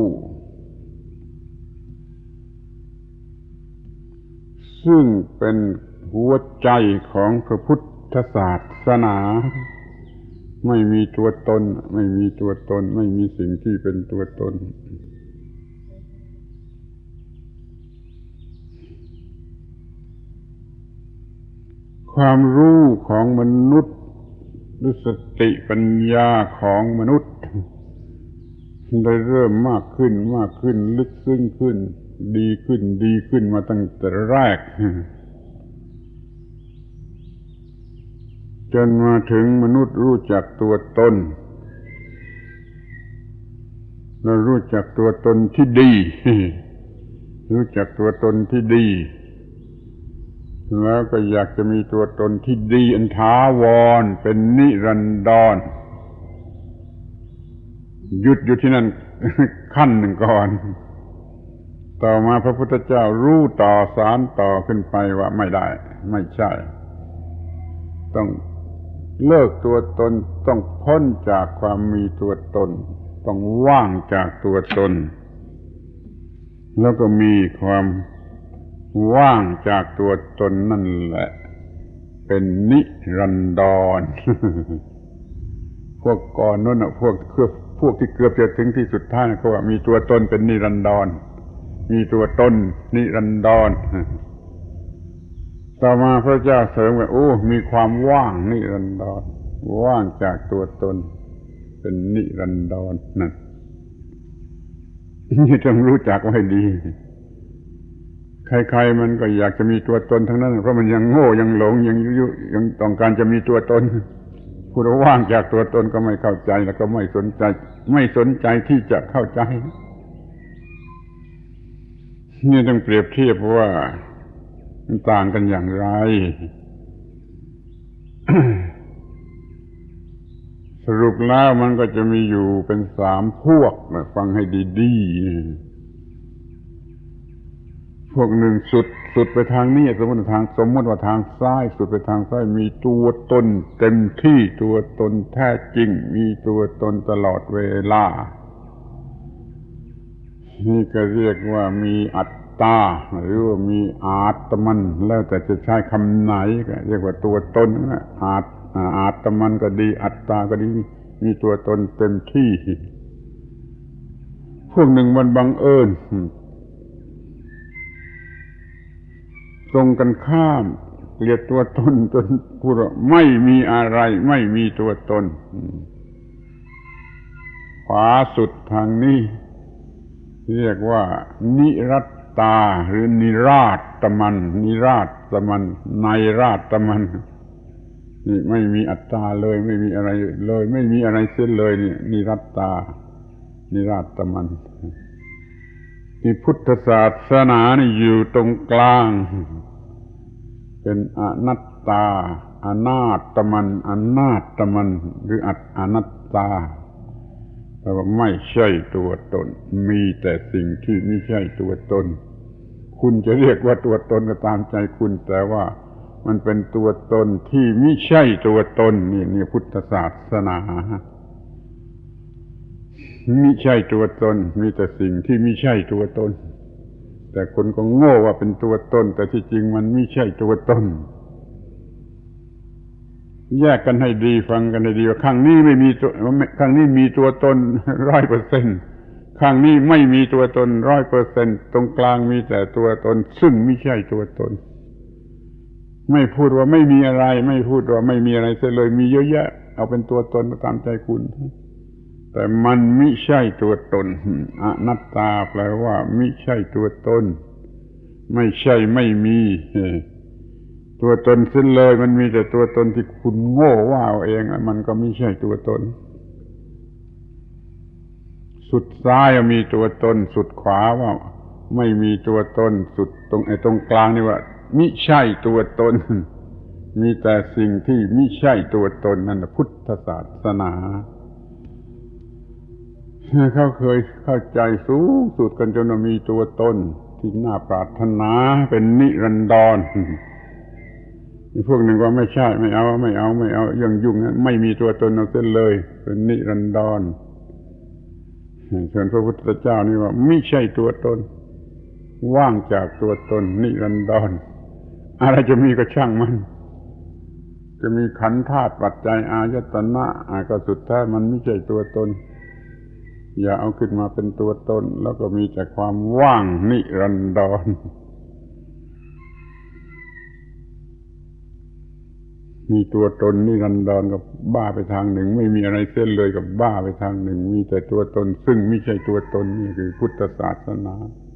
Speaker 1: ซึ่งเป็นหัวใจของพระพุทธศาสนาไม่มีตัวตนไม่มีตัวตนไม่มีสิ่งที่เป็นตัวตนความรู้ของมนุษย์หรือสติปัญญาของมนุษย์ได้เริ่มมากขึ้นมากขึ้นลึกซึ้งขึ้นดีขึ้นดีขึ้นมาตั้งแต่แรกจนมาถึงมนุษย์รู้จักตัวตนเรารู้จักตัวตนที่ดีรู้จักตัวตนที่ดีแล้วก็อยากจะมีตัวตนที่ดีอันถาวรเป็นนิรันดรหยุดอยู่ที่นั่นขั้นหนึ่งก่อนต่อมาพระพุทธเจ้ารู้ต่อสารต่อขึ้นไปว่าไม่ได้ไม่ใช่ต้องเลิกตัวตนต้องพ้นจากความมีตัวตนต้องว่างจากตัวตนแล้วก็มีความว่างจากตัวตนนั่นแหละเป็นนิรันดรพวกก่อนนู้นน่ะพวกเกือบพวกที่เกือบจะถึงที่สุดท้ายนะเขาว่ามีตัวตนเป็นนิรันดรมีตัวตนนิรันดรต่อมาพระเจ้าเสริมว่าโอ้มีความว่างนิรันดรว่างจากตัวตนเป็นนิรันดรนั่นนี่ต้องรู้จักไว้ดีใครๆมันก็อยากจะมีตัวตนทั้งนั้นเพราะมันยังโง่ยังหลงยังยุยังต้องการจะมีตัวตนผู้ที่ว่างจากตัวตนก็ไม่เข้าใจแล้วก็ไม่สนใจไม่สนใจที่จะเข้าใจนี่ต้องเปรียบเทียบว่ามันต่างกันอย่างไร สรุปแล้วมันก็จะมีอยู่เป็นสามพวกฟังให้ดีๆพวกหนึ่งสุดสุดไปทางนี้สมมติทางสมมติว่าทางซ้ายสุดไปทางซ้ายมีตัวตนเต็มที่ตัวตนแท้จริงมีตัวตนตลอดเวลานี่ก็เรียกว่ามีอัตตาหรือว่ามีอาตมันแล้วแต่จะใช้คำไหนก็เรียกว่าตัวตนนะอาตอาตมันก็ดีอัตตาก็ดีมีตัวตนเต็มที่พวกหนึ่งมันบังเอิญตรงกันข้ามเกลียดตัวตนจนพูดว่าไม่มีอะไรไม่มีตัวตนขวาสุดทางนี้เรียกว่านิรัตตาหรือนิราตมันนิราตมันในราตมันนี่ไม่มีอัตตาเลยไม่มีอะไรเลยไม่มีอะไรเสียเลยนี่นิรัตตานิราตมันที่พุทธศาสนานี่อยู่ตรงกลางเป็นอนัตตาอนาตมันอนาตมันหรืออัตอนัตตาแต่ว่าไม่ใช่ตัวตนมีแต่สิ่งที่ไม่ใช่ตัวตนคุณจะเรียกว่าตัวตนก็ตามใจคุณแต่ว่ามันเป็นตัวตนที่ไม่ใช่ตัวตนนี่นี่พุทธศาสนาไม่ใช่ตัวตนมีแต่สิ่งที่ไม่ใช่ตัวตนแต่คนก็โง่ว่าเป็นตัวตนแต่ที่จริงมันไม่ใช่ตัวตนแยกกันให้ดีฟังกันให้ดีว่าข้างนี้ไม่มีตัวข้างนี้มีตัวตนร้อยเปอร์เซ็นต์ข้างนี้ไม่มีตัวตนร้อยเปอร์เซ็นต์ตรงกลางมีแต่ตัวตนซึ่งไม่ใช่ตัวตนไม่พูดว่าไม่มีอะไรไม่พูดว่าไม่มีอะไรเสียเลยมีเยอะแยะเอาเป็นตัวตนตามใจคุณแต่มันไม่ใช่ตัวตนอนัตตาแปลว่าไม่ใช่ตัวตนไม่ใช่ไม่มีตัวตนสิ้นเลยมันมีแต่ตัวตนที่คุณโง่ว่าเอาเองมันก็ไม่ใช่ตัวตนสุดซ้ายมีตัวตนสุดขวาว่าไม่มีตัวตนสุดตรงไอ้ตรงกลางนี่ว่ามิใช่ตัวตนมีแต่สิ่งที่มิใช่ตัวตนนั่นพุทธศาสนาเขาเคยเข้าใจสูงสุดกันจนมีตัวตนที่น่าปรารถนาเป็นนิรันดรพวกหนึ่งว่าไม่ใช่ไม่เอาไม่เอาไม่เอายังยุ่งนั้นไม่มีตัวตนเอาเส้นเลยเป็นนิรันดรส่วนพระพุทธเจ้านี่ว่าไม่ใช่ตัวตนว่างจากตัวตนนิรันดรอะไรจะมีก็ช่างมันจะมีขันธ์ธาตุปัจจัยอายตนะก็สุดแท้มันไม่ใช่ตัวตนอย่าเอาขึ้นมาเป็นตัวตนแล้วก็มีแต่ความว่างนิรันดรมีตัวตนนิรันดรกับบ้าไปทางหนึ่งไม่มีอะไรเส้นเลยกับบ้าไปทางหนึ่งมีแต่ตัวตนซึ่งไม่ใช่ตัวตนนี่คือพุทธศาสนา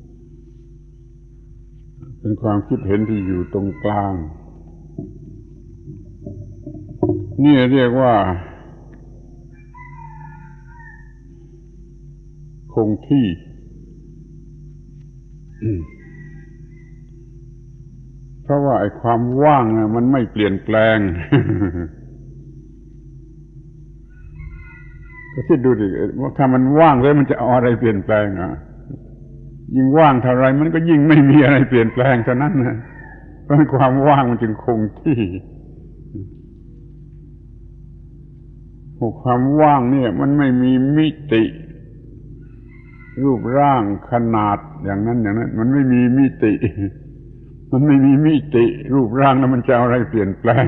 Speaker 1: เป็นความคิดเห็นที่อยู่ตรงกลางนี่เรียกว่าคงที่เพราะว่าไอ้ความว่างน่ะมันไม่เปลี่ยนแปลงก็คิดดูดิว่าถ้ามันว่างแล้วมันจะเอาอะไรเปลี่ยนแปลงอ่ะยิ่งว่างเท่าไรมันก็ยิ่งไม่มีอะไรเปลี่ยนแปลงเท่านั้นนะเพราะความว่างมันจึงคงที่ความว่างเนี่ยมันไม่มีมิติรูปร่างขนาดอย่างนั้นอย่างนั้นมันไม่มีมิติมันไม่มีมิติรูปร่างแล้วมันจะเอาอะไรเปลี่ยนแปลง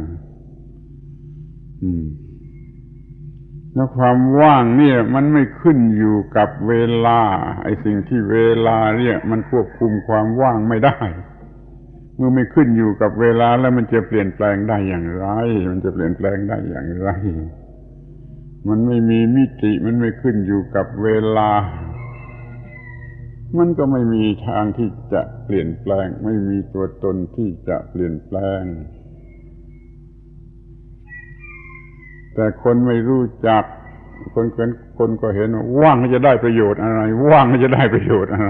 Speaker 1: อืมแล้วความว่างเนี่ยมันไม่ขึ้นอยู่กับเวลาไอ้สิ่งที่เวลาเรียกมันควบคุมความว่างไม่ได้เมื่อไม่ขึ้นอยู่กับเวลาแล้วมันจะเปลี่ยนแปลงได้อย่างไรมันจะเปลี่ยนแปลงได้อย่างไรมันไม่มีมิติมันไม่ขึ้นอยู่กับเวลามันก็ไม่มีทางที่จะเปลี่ยนแปลงไม่มีตัวตนที่จะเปลี่ยนแปลงแต่คนไม่รู้จักคนคนคนก็เห็นว่าว่างจะได้ประโยชน์อะไรว่างจะได้ประโยชน์อะไร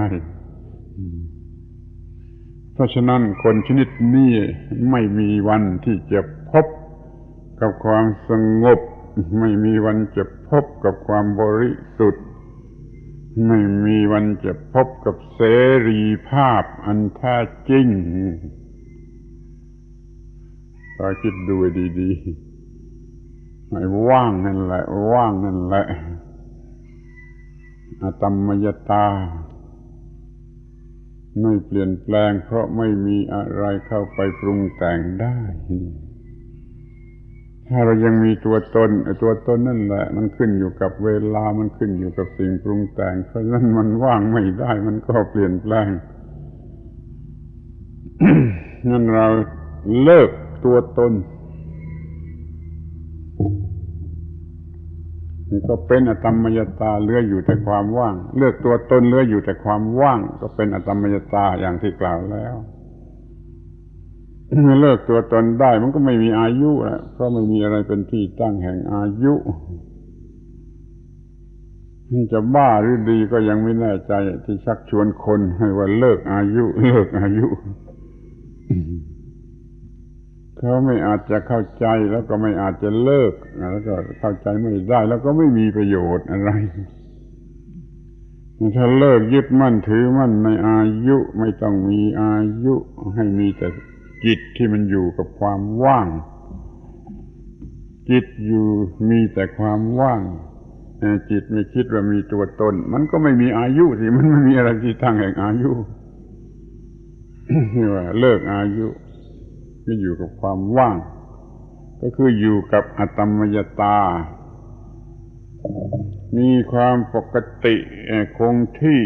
Speaker 1: เพราะฉะนั้นคนชนิดนี้ไม่มีวันที่จะพบกับความสงบไม่มีวันจะพบกับความบริสุทธิ์ไม่มีวันจะพบกับเสรีภาพอันแท้จริงก็คิดดูดีๆให้ว่างนั่นแหละว่างนั่นแหละอตัมมยตาไม่เปลี่ยนแปลงเพราะไม่มีอะไรเข้าไปปรุงแต่งได้ถ้าเรายังมีตัวตนไอ้ตัวตนนั่นแหละมันขึ้นอยู่กับเวลามันขึ้นอยู่กับสิ่งปรุงแต่งเพราะฉะนั้นมันว่างไม่ได้มันก็เปลี่ยนแปลง งั้นเราเลิกตัวตนมันก็เป็นอตัมมยตาเหลืออยู่แต่ความว่างเลิกตัวตนเหลืออยู่แต่ความว่างก็เป็นอตัมมยตาอย่างที่กล่าวแล้วเมื่อเลิกตัวตนได้มันก็ไม่มีอายุแล้วเพราะไม่มีอะไรเป็นที่ตั้งแห่งอายุมันจะบ้าหรือดีก็ยังไม่แน่ใจที่ชักชวนคนให้ว่าเลิกอายุเลิกอายุเคเขาไม่อาจจะเข้าใจแล้วก็ไม่อาจจะเลิกแล้วก็เข้าใจไม่ได้แล้วก็ไม่มีประโยชน์อะไรถ้าเลิกยึดมั่นถือมั่นในอายุไม่ต้องมีอายุให้มีแต่จิตที่มันอยู่กับความว่างจิตอยู่มีแต่ความว่างจิตไม่คิดว่ามีตัวตนมันก็ไม่มีอายุสิมันไม่มีอะไรที่ตั้งแห่งอายุ นี่ว่าเลิกอายุก็อยู่กับความว่างก็คืออยู่กับอัตมยตามีความปกติคงที่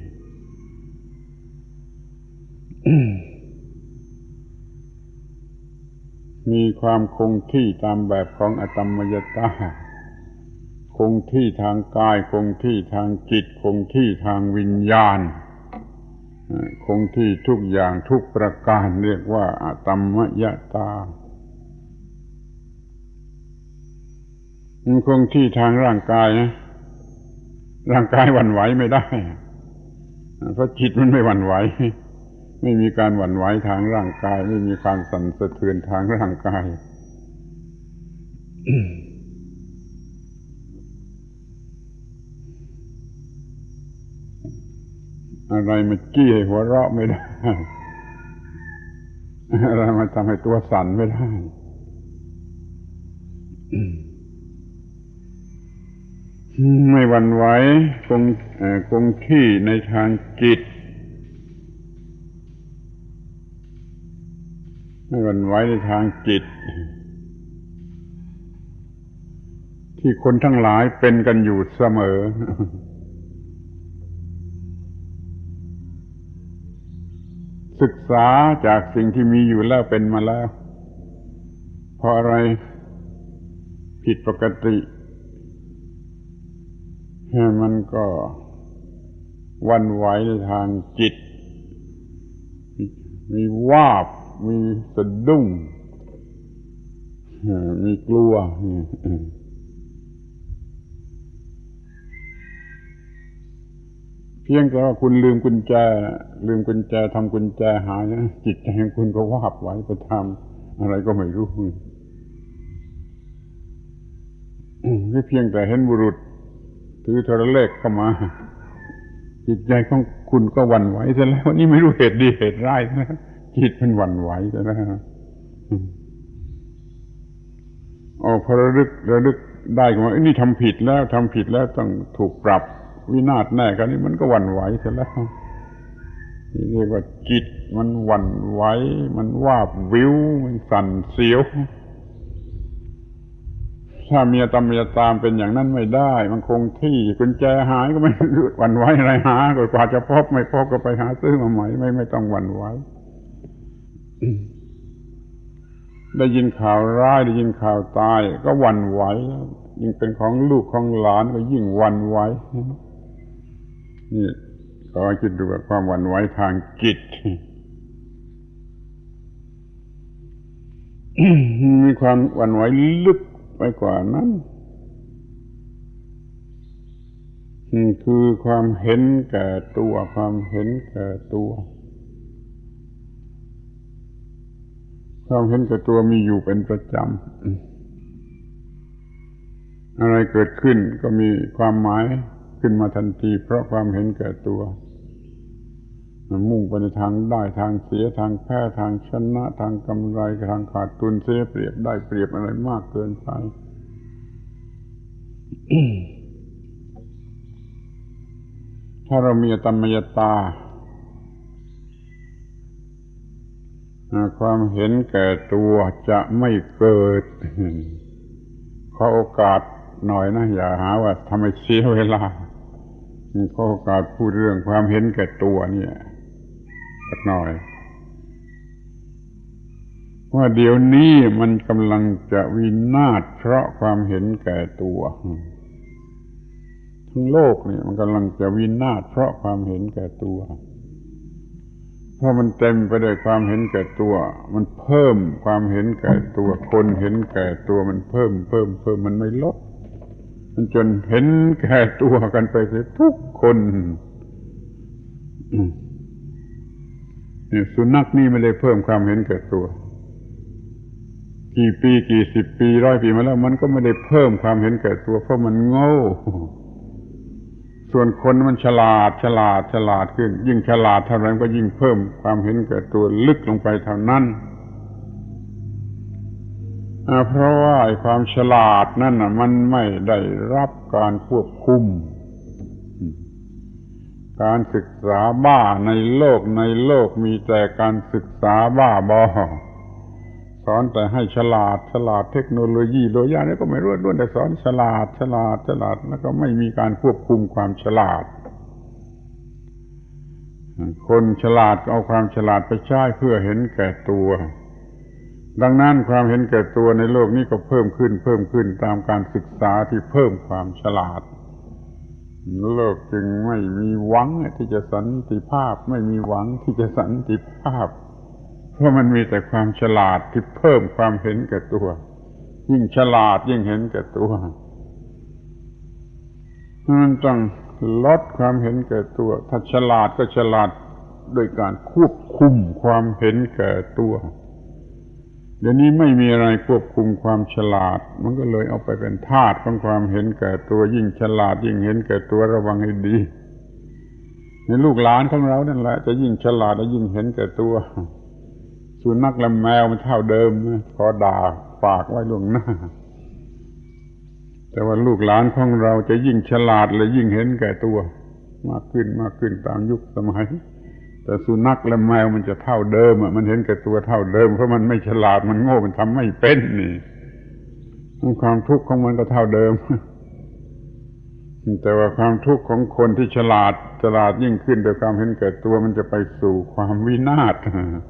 Speaker 1: มีความคงที่ตามแบบของอัตมยตาคงที่ทางกายคงที่ทางจิตคงที่ทางวิญญาณคงที่ทุกอย่างทุกประการเรียกว่าอัตมยตามันคงที่ทางร่างกายนะร่างกายหวั่นไหวไม่ได้เพราะจิตมันไม่หวั่นไหวไม่มีการหวั่นไหวทางร่างกายไม่มีการสั่นสะเทือนทางร่างกาย อะไรมาจี้ให้หัวเราะไม่ได้อะไรมาทำให้ตัวสั่นไม่ได้ไม่หวั่นไหวคงคงที่ในทางจิตไม่หวั่นไหวในทางจิตที่คนทั้งหลายเป็นกันอยู่เสมอศึกษาจากสิ่งที่มีอยู่แล้วเป็นมาแล้วพออะไรผิดปกติมันก็หวั่นไหวในทางจิตมีวาบมีสะดุ้งมีกลัวเพียงแต่ว่าคุณลืมกุญแจลืมกุญแจทำกุญแจหายนะจิตใจของคุณก็วาบไหวไปทำอะไรก็ไม่รู้ไม่เพียงแต่เห็นบุรุษถือโทรเลขเข้ามาจิตใจของคุณก็หวั่นไหวซะแล้วนี่ไม่รู้เหตุดีเหตุร้ายนะจิตมันหวั่นไหวซะแล้วอ๋อพอระลึกระลึกได้ก็ว่านี่ทำผิดแล้วทำผิดแล้วต้องถูกปรับวินาศแน่กันนี่มันก็หวั่นไหวซะแล้วนี่เรียกว่าจิตมันหวั่นไหวมันวาบวิวมันสั่นเสียวถ้ามีอัตมยตามเป็นอย่างนั้นไม่ได้มันคงที่กุญแจหายก็ไม่หวั่นไหวอะไรหากว่าจะพบไม่พบก็ไปหาซื้อมาใหม่ไม่ไม่ต้องหวั่นไหวได้ยินข่าวร้ายได้ยินข่าวตายก็หวั่นไหวยิ่งเป็นของลูกของหลานก็ยิ่งหวั่นไหวนี่ขอให้คิดดูว่าความหวั่นไหวทางจิต มีความหวั่นไหวลึกไปกว่านั้นคือความเห็นแก่ตัวความเห็นแก่ตัวความเห็นแก่ตัวมีอยู่เป็นประจำอะไรเกิดขึ้นก็มีความหมายขึ้นมาทันทีเพราะความเห็นแก่ตัวมันมุ่งไปในทางได้ทางเสียทางแพ้ทางชนะทางกำไรทางขาดทุนเสียเปรียบได้เปรียบอะไรมากเกินไป ถ้าเรามีอัตมยตาความเห็นแก่ตัวจะไม่เกิดขอโอกาสหน่อยนะอย่าหาว่าทำให้เสียเวลาขอโอกาสพูดเรื่องความเห็นแก่ตัวเนี่ยสักหน่อยว่าเดี๋ยวนี้มันกำลังจะวินาศเพราะความเห็นแก่ตัวทั้งโลกนี่มันกำลังจะวินาศเพราะความเห็นแก่ตัวเพราะมันเต็มไปด้วยความเห็นแก่ตัวมันเพิ่มความเห็นแก่ตัวคนเห็นแก่ตัวมันเพิ่มเพิ่มเพิ่มมันไม่ลดมันจนเห็นแก่ตัวกันไปเสียทุกคนนี่สุนัขนี่ไม่ได้เพิ่มความเห็นแก่ตัวกี่ปีกี่สิบปีร้อยปีมาแล้วมันก็ไม่ได้เพิ่มความเห็นแก่ตัวเพราะมันโง่ส่วนคนมันฉลาดฉลาดฉลาดขึ้นยิ่งฉลาดเท่าไรก็ยิ่งเพิ่มความเห็นแก่ตัวลึกลงไปเท่านั้นเพราะว่าไอ้ความฉลาดนั่นน่ะมันไม่ได้รับการควบคุมการศึกษาบ้าในโลกในโลกมีแต่การศึกษาบ้าบอสอนแต่ให้ฉลาดฉลาดเทคโนโลยีโดยย่านี่ก็ไม่รู้ล้วนแต่สอนฉลาดฉลาดฉลาดแล้วก็ไม่มีการควบคุมความฉลาดคนฉลาดก็เอาความฉลาดไปใช้เพื่อเห็นแก่ตัวดังนั้นความเห็นแก่ตัวในโลกนี้ก็เพิ่มขึ้นเพิ่มขึ้นตามการศึกษาที่เพิ่มความฉลาดโลกจึงไม่มีหวังที่จะสันติภาพไม่มีหวังที่จะสันติภาพเพราะมันมีแต่ความฉลาดที่เพิ่มความเห็นแก่ตัวยิ่งฉลาดยิ่งเห็นแก่ตัวมันต้องลดความเห็นแก่ตัวถ้าฉลาดก็ฉลาดโดยการควบคุมความเห็นแก่ตัวเดี๋ยวนี้ไม่มีอะไรควบคุมความฉลาดมันก็เลยเอาไปเป็นทาสของความเห็นแก่ตัวยิ่งฉลาดยิ่งเห็นแก่ตัวระวังให้ดีในลูกหลานของเรานั่นแหละจะยิ่งฉลาดและยิ่งเห็นแก่ตัวสุนัขและแมวมันเท่าเดิมนะขอด่าฝากไว้ล่วงหน้าแต่ว่าลูกหลานของเราจะยิ่งฉลาดและยิ่งเห็นแก่ตัวมากขึ้นมากขึ้นตามยุคสมัยแต่สุนัขและแมวมันจะเท่าเดิมอ่ะมันเห็นแก่ตัวเท่าเดิมเพราะมันไม่ฉลาดมันโง่มันทำไม่เป็นนี่ความทุกข์ของมันก็เท่าเดิมแต่ว่าความทุกข์ของคนที่ฉลาดฉลาดยิ่งขึ้นโดยความเห็นแก่ตัวมันจะไปสู่ความวินาศ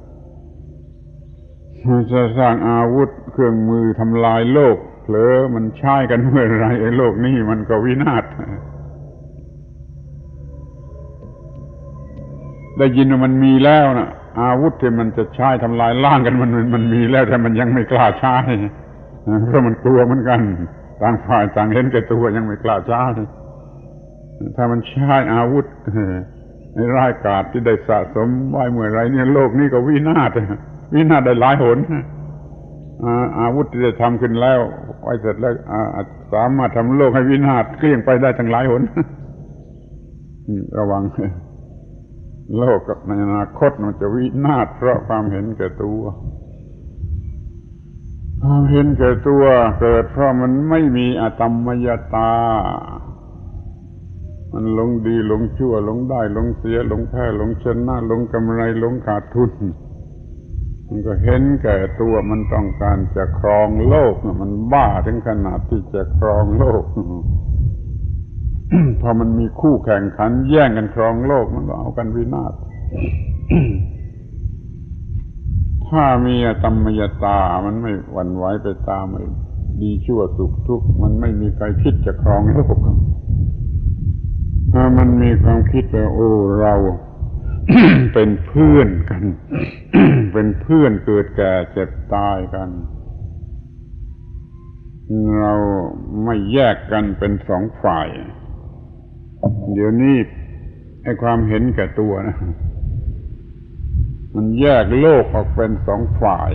Speaker 1: มันจะสร้างอาวุธเครื่องมือทำลายโลกเผลอมันใช้กันเมื่อไรไอ้โลกนี้มันก็วินาศได้ยินว่ามันมีแล้วนะอาวุธที่มันจะใช้ทำลายล้างกันมันมันมีแล้วแต่มันยังไม่กล้าใช้เพราะมันกลัวเหมือนกันต่างฝ่ายต่างเห็นแก่ตัวยังไม่กล้าใช้ถ้ามันใช้อาวุธในร้ายกาจที่ได้สะสมไว้เมื่อไรเนี่ยโลกนี้ก็วินาศวินาศได้หลายหนอาวุธที่ได้ทำขึ้นแล้วไว้เสร็จแล้วสามารถทำโลกให้วินาศเกลี้ยงไปได้ทั้งหลายหนระวังโลกในอนาคตมันจะวินาศเพราะความเห็นแก่ตัวความเห็นแก่ตัวเกิดเพราะมันไม่มีอตมยตามันหลงดีหลงชั่วหลงได้หลงเสียหลงแพ้หลงชนะหลงกำไรหลงขาดทุนมันก็เห็นแก่ตัวมันต้องการจะครองโลกมันบ้าถึงขนาดที่จะครองโลก พอมันมีคู่แข่งขันแย่งกันครองโลกมันก็เอากันวินาศ ถ้ามีอตมยตามันไม่หวั่นไหวไปตามดีชั่วสุขทุกข์มันไม่มีใครคิดจะครองโลกถ้ามันมีความคิดว่าโอ้เรา เป็นเพื่อนกัน เป็นเพื่อนเกิดแก่เจ็บตายกันเราไม่แยกกันเป็นสองฝ่ายเดี๋ยวนี้ไอ้ความเห็นแก่ตัวนะมันแยกโลกออกเป็นสองฝ่าย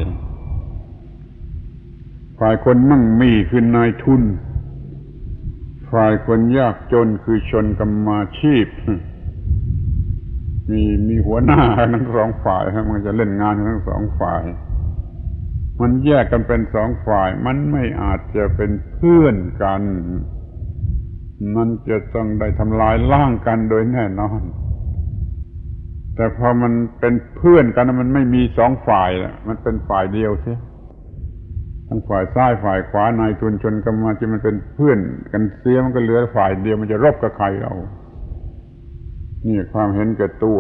Speaker 1: ฝ่ายคนมั่งมีคือนายทุนฝ่ายคนยากจนคือชนกรรมาชีพมีมีหัวหน้าทั้งสองฝ่ายมันจะเล่นงานทั้งสองฝ่ายมันแยกกันเป็นสองฝ่ายมันไม่อาจจะเป็นเพื่อนกันมันจะต้องได้ทำลายล้างกันโดยแน่นอนแต่พอมันเป็นเพื่อนกันมันไม่มีสองฝ่ายแล้วมันเป็นฝ่ายเดียวใช่ทั้งฝ่ายซ้ายฝ่ายขวานายทุนชนกรรมาชีพมันเป็นเพื่อนกันเสียมันก็เหลือฝ่ายเดียวมันจะรบกับใครเรานี่ความเห็นแก่ตัว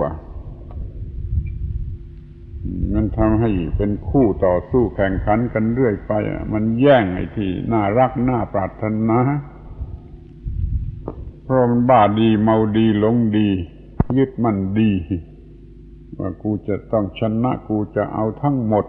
Speaker 1: มันทำให้เป็นคู่ต่อสู้แข่งขันกันเรื่อยไปมันแย่งไอ้ที่น่ารักน่าปรารถนาเพราะมันบ้าดีเมาดีหลงดียึดมั่นดีว่ากูจะต้องชนะกูจะเอาทั้งหมด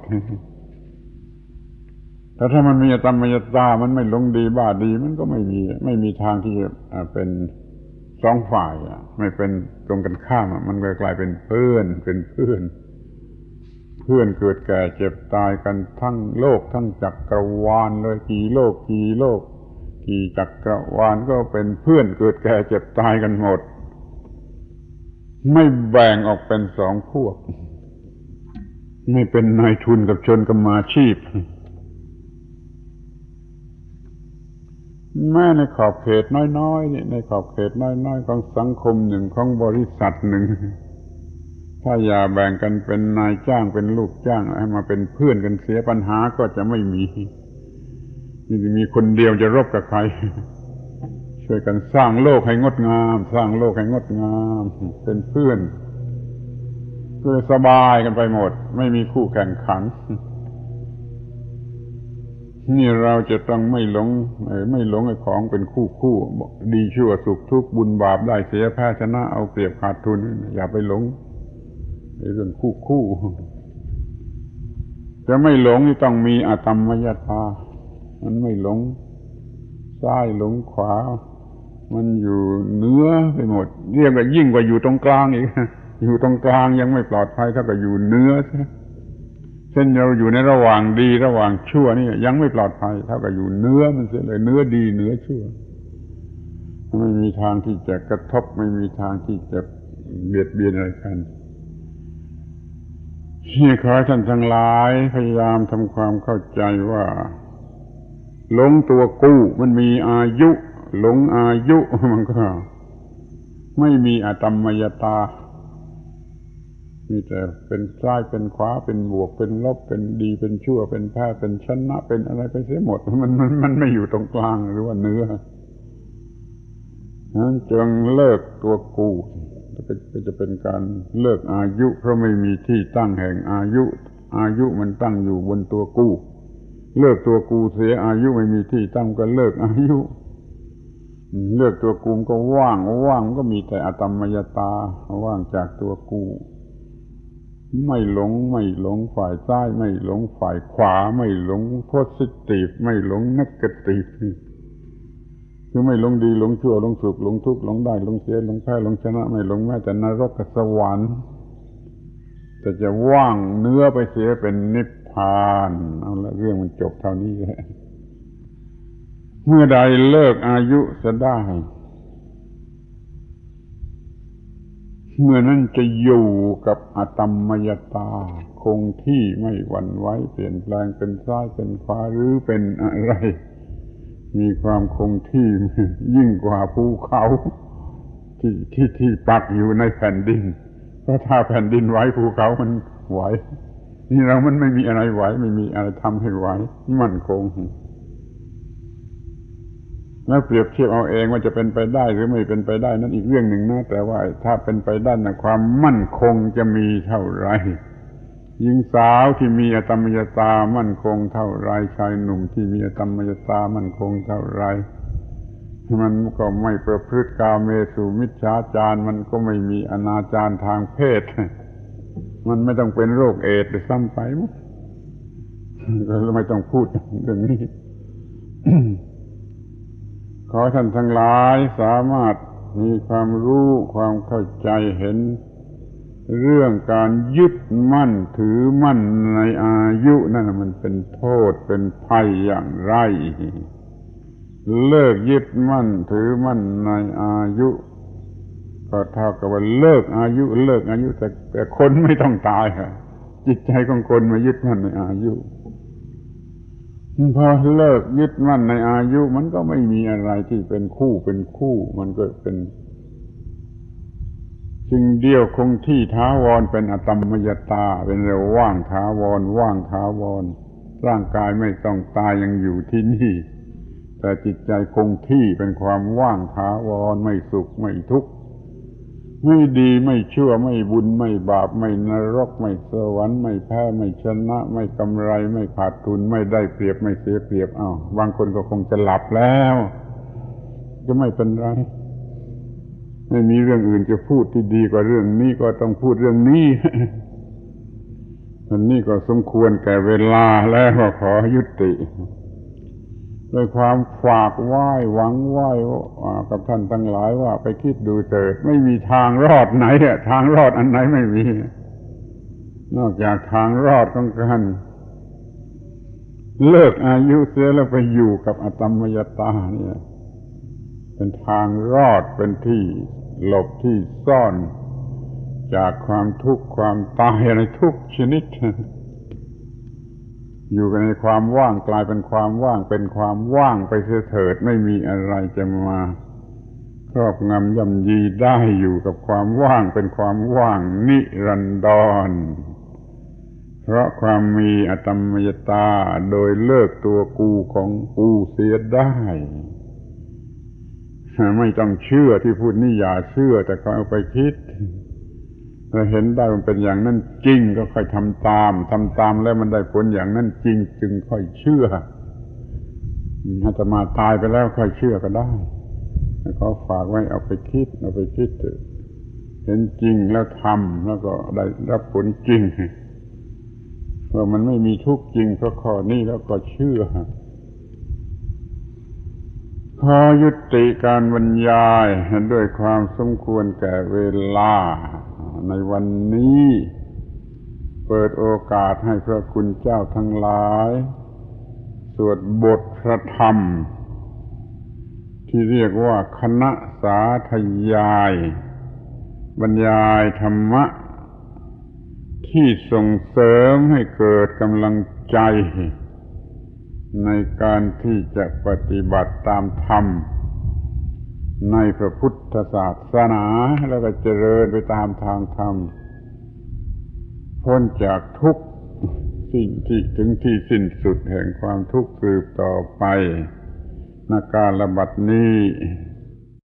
Speaker 1: แต่ถ้ามันมีอตมยตามันไม่หลงดีบ้าดีมันก็ไม่มีไม่มีทางที่จะเป็นสองฝ่ายไม่เป็นตรงกันข้ามมันก็กลายเป็นเพื่อนเป็นเพื่อนเพื่อนเกิดแก่เจ็บตายกันทั้งโลกทั้งจักรวาลเลยกี่โลกกี่โลกกี่จักรวาลก็เป็นเพื่อนเกิดแก่เจ็บตายกันหมดไม่แบ่งออกเป็นสองพวกไม่เป็นนายทุนกับชนกรรมาชีพแม้ในขอบเขตน้อยๆนี่ในขอบเขตน้อยๆของสังคมหนึ่งของบริษัทหนึ่งถ้าอย่าแบ่งกันเป็นนายจ้างเป็นลูกจ้างให้มาเป็นเพื่อนกันเสียปัญหาก็จะไม่มีนี่มีคนเดียวจะรบกับใครช่วยกันสร้างโลกให้งดงามสร้างโลกให้งดงามเป็นเพื่อนเพื่อสบายกันไปหมดไม่มีคู่แข่งขันนี่เราจะต้องไม่หลงไม่หลงไอ้ของเป็นคู่คู่ดีชั่วสุขทุกข์บุญบาปได้เสียแพ้ชนะเอาเปรียบขาดทุนอย่าไปหลงในเรื่องคู่คู่จะไม่หลงนี่ต้องมีอตมมยตามันไม่หลงซ้ายหลงขวามันอยู่เหนือไปหมดเรียกว่ายิ่งกว่าอยู่ตรงกลางอีกอยู่ตรงกลางยังไม่ปลอดภัยเท่ากับอยู่เหนือเช่นเราอยู่ในระหว่างดีระหว่างชั่วนี่ยังไม่ปลอดภัยเท่ากับอยู่เหนือมันเสียเลยเหนือดีเหนือชั่วไม่มีทางที่จะกระทบไม่มีทางที่จะเบียดเบียนอะไรกันนี่ขอให้ท่านทั้งหลายพยายามทำความเข้าใจว่าหลงตัวกู้มันมีอายุหลงอายุมันก็ไม่มีอตมมยตามีแต่เป็นซ้ายเป็นขวาเป็นบวกเป็นลบเป็นดีเป็นชั่วเป็นแพ้เป็นชนะเป็นอะไรไปเสียหมดมันมันมันไม่อยู่ตรงกลางหรือว่าเนื้อนั้นจงเลิกตัวกูก็จะเป็นการเลิกอายุเพราะไม่มีที่ตั้งแห่งอายุอายุมันตั้งอยู่บนตัวกูเลิกตัวกูเสียอายุไม่มีที่ตั้งก็เลิกอายุเลิกตัวกูก็ว่างว่างก็มีแต่อตมมยตาว่างจากตัวกูไม่หลงไม่หลงฝ่ายซ้ายไม่หลงฝ่ายขวาไม่หลงโพสิทีฟไม่หลงเนกาทีฟคือไม่หลงดีหลงชั่วหลงสุขหลงทุกข์หลงได้หลงเสียหลงแพ้หลงชนะไม่หลงแม้แต่นรกกับสวรรค์แต่จะว่างเนื้อไปเสียเป็นนิพพานเอาละเรื่องมันจบเท่านี้แหละเมื่อใดเลิกอายุจะได้เมื่อนั้นจะอยู่กับอตมมยตาคงที่ไม่หวั่นไหวเปลี่ยนแปลงเป็นซ้ายเป็นขวาหรือเป็นอะไรมีความคงที่ยิ่งกว่าภูเขาที่ที่ที่ปักอยู่ในแผ่นดินเพราะถ้าแผ่นดินไหวภูเขามันไหวนี่เรามันไม่มีอะไรไหวไม่มีอะไรทำให้ไหวมั่นคงแล้วเปรียบเทียบเอาเองว่าจะเป็นไปได้หรือไม่เป็นไปได้นั่นอีกเรื่องหนึ่งนะแต่ว่าถ้าเป็นไปได้นะความมั่นคงจะมีเท่าไรหญิงสาวที่มีอตมมยตามั่นคงเท่าไรชายหนุ่มที่มีอตมมยตามั่นคงเท่าไรมันก็ไม่ประพฤติกาเมสุมิจฉาจารมันก็ไม่มีอนาจารทางเพศมันไม่ต้องเป็นโรคเอดส์ซ้ำไปมั้งก็ไม่ต้องพูดเรื่องนี้ ขอท่านทั้งหลายสามารถมีความรู้ความเข้าใจเห็นเรื่องการยึดมั่นถือมั่นในอายุนั่นมันเป็นโทษเป็นภัยอย่างไรเลิกยึดมั่นถือมั่นในอายุก็เท่ากับว่าเลิกอายุเลิกอายุแต่แต่คนไม่ต้องตายค่ะจิตใจของคนมายึดมั่นในอายุพอเลิกยึดมั่นในอายุมันก็ไม่มีอะไรที่เป็นคู่เป็นคู่มันก็เป็นสิ่งเดียวคงที่ถาวรเป็นอตมมยตาเป็นเรื่องว่างถาวรว่างถาวรร่างกายไม่ต้องตายยังอยู่ที่นี่แต่จิตใจคงที่เป็นความว่างถาวรไม่สุขไม่ทุกข์ไม่ดีไม่ชั่วไม่บุญไม่บาปไม่นรกไม่สวรรค์ไม่แพ้ไม่ชนะไม่กำไรไม่ขาดทุนไม่ได้เปรียบไม่เสียเปรียบอ้าวบางคนก็คงจะหลับแล้วจะไม่เป็นไรไม่มีเรื่องอื่นจะพูดที่ดีกว่าเรื่องนี้ก็ต้องพูดเรื่องนี้ อันนี้ก็สมควรแก่เวลาแล้วขอยุติโดยความฝากไหว้หวังไหว้กับท่านทั้งหลายว่าไปคิดดูเถิดไม่มีทางรอดไหนอะทางรอดอันไหนไม่มีนอกจากทางรอดของการเลิกอายุเสียแล้วไปอยู่กับอตมยตาเนี่ยเป็นทางรอดเป็นที่หลบที่ซ่อนจากความทุกข์ความตายอะไรทุกชนิดอยู่กันในความว่างกลายเป็นความว่างเป็นความว่างไปเสียเถิดไม่มีอะไรจะมาครอบงำย่ำยีได้อยู่กับความว่างเป็นความว่างนิรันดรเพราะความมีอตมยตาโดยเลิกตัวกูของกูเสียได้ไม่ต้องเชื่อที่พูดนี่อย่าเชื่อแต่ก็เอาไปคิดถ้าเห็นได้มันเป็นอย่างนั้นจริงก็ค่อยทำตามทำตามแล้วมันได้ผลอย่างนั้นจริงจึงค่อยเชื่ออาตมาตายไปแล้วค่อยเชื่อก็ได้ก็ฝากไว้เอาไปคิดเอาไปคิดเห็นจริงแล้วทำแล้วก็ได้รับผลจริงว่ามันไม่มีทุกข์จริงเพราะข้อนี้แล้วก็เชื่อขอยุติการบรรยายด้วยความสมควรแก่เวลาในวันนี้เปิดโอกาสให้พระคุณเจ้าทั้งหลายสวดบทพระธรรมที่เรียกว่าคณะสาธยายบรรยายธรรมะที่ส่งเสริมให้เกิดกำลังใจในการที่จะปฏิบัติตามธรรมในพระพุทธศาสนาแล้วก็เจริญไปตามทางธรรมพ้นจากทุกข์สิ่งที่ถึงที่สิ้นสุดแห่งความทุกข์สืบต่อไปณ กาลบัดนี้